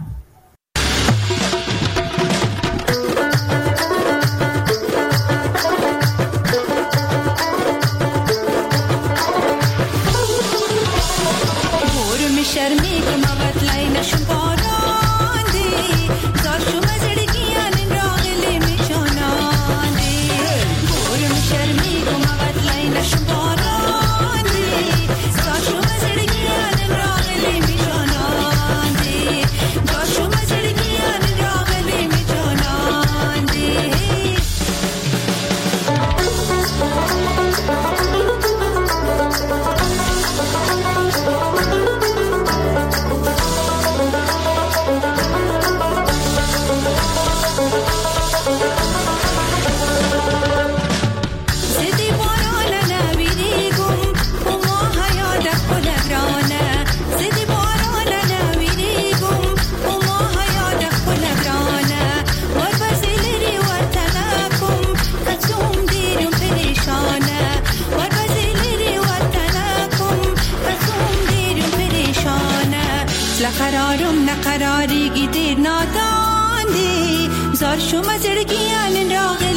قرارم نقراری گیدیر نادان دی زار شما زرگیان راغل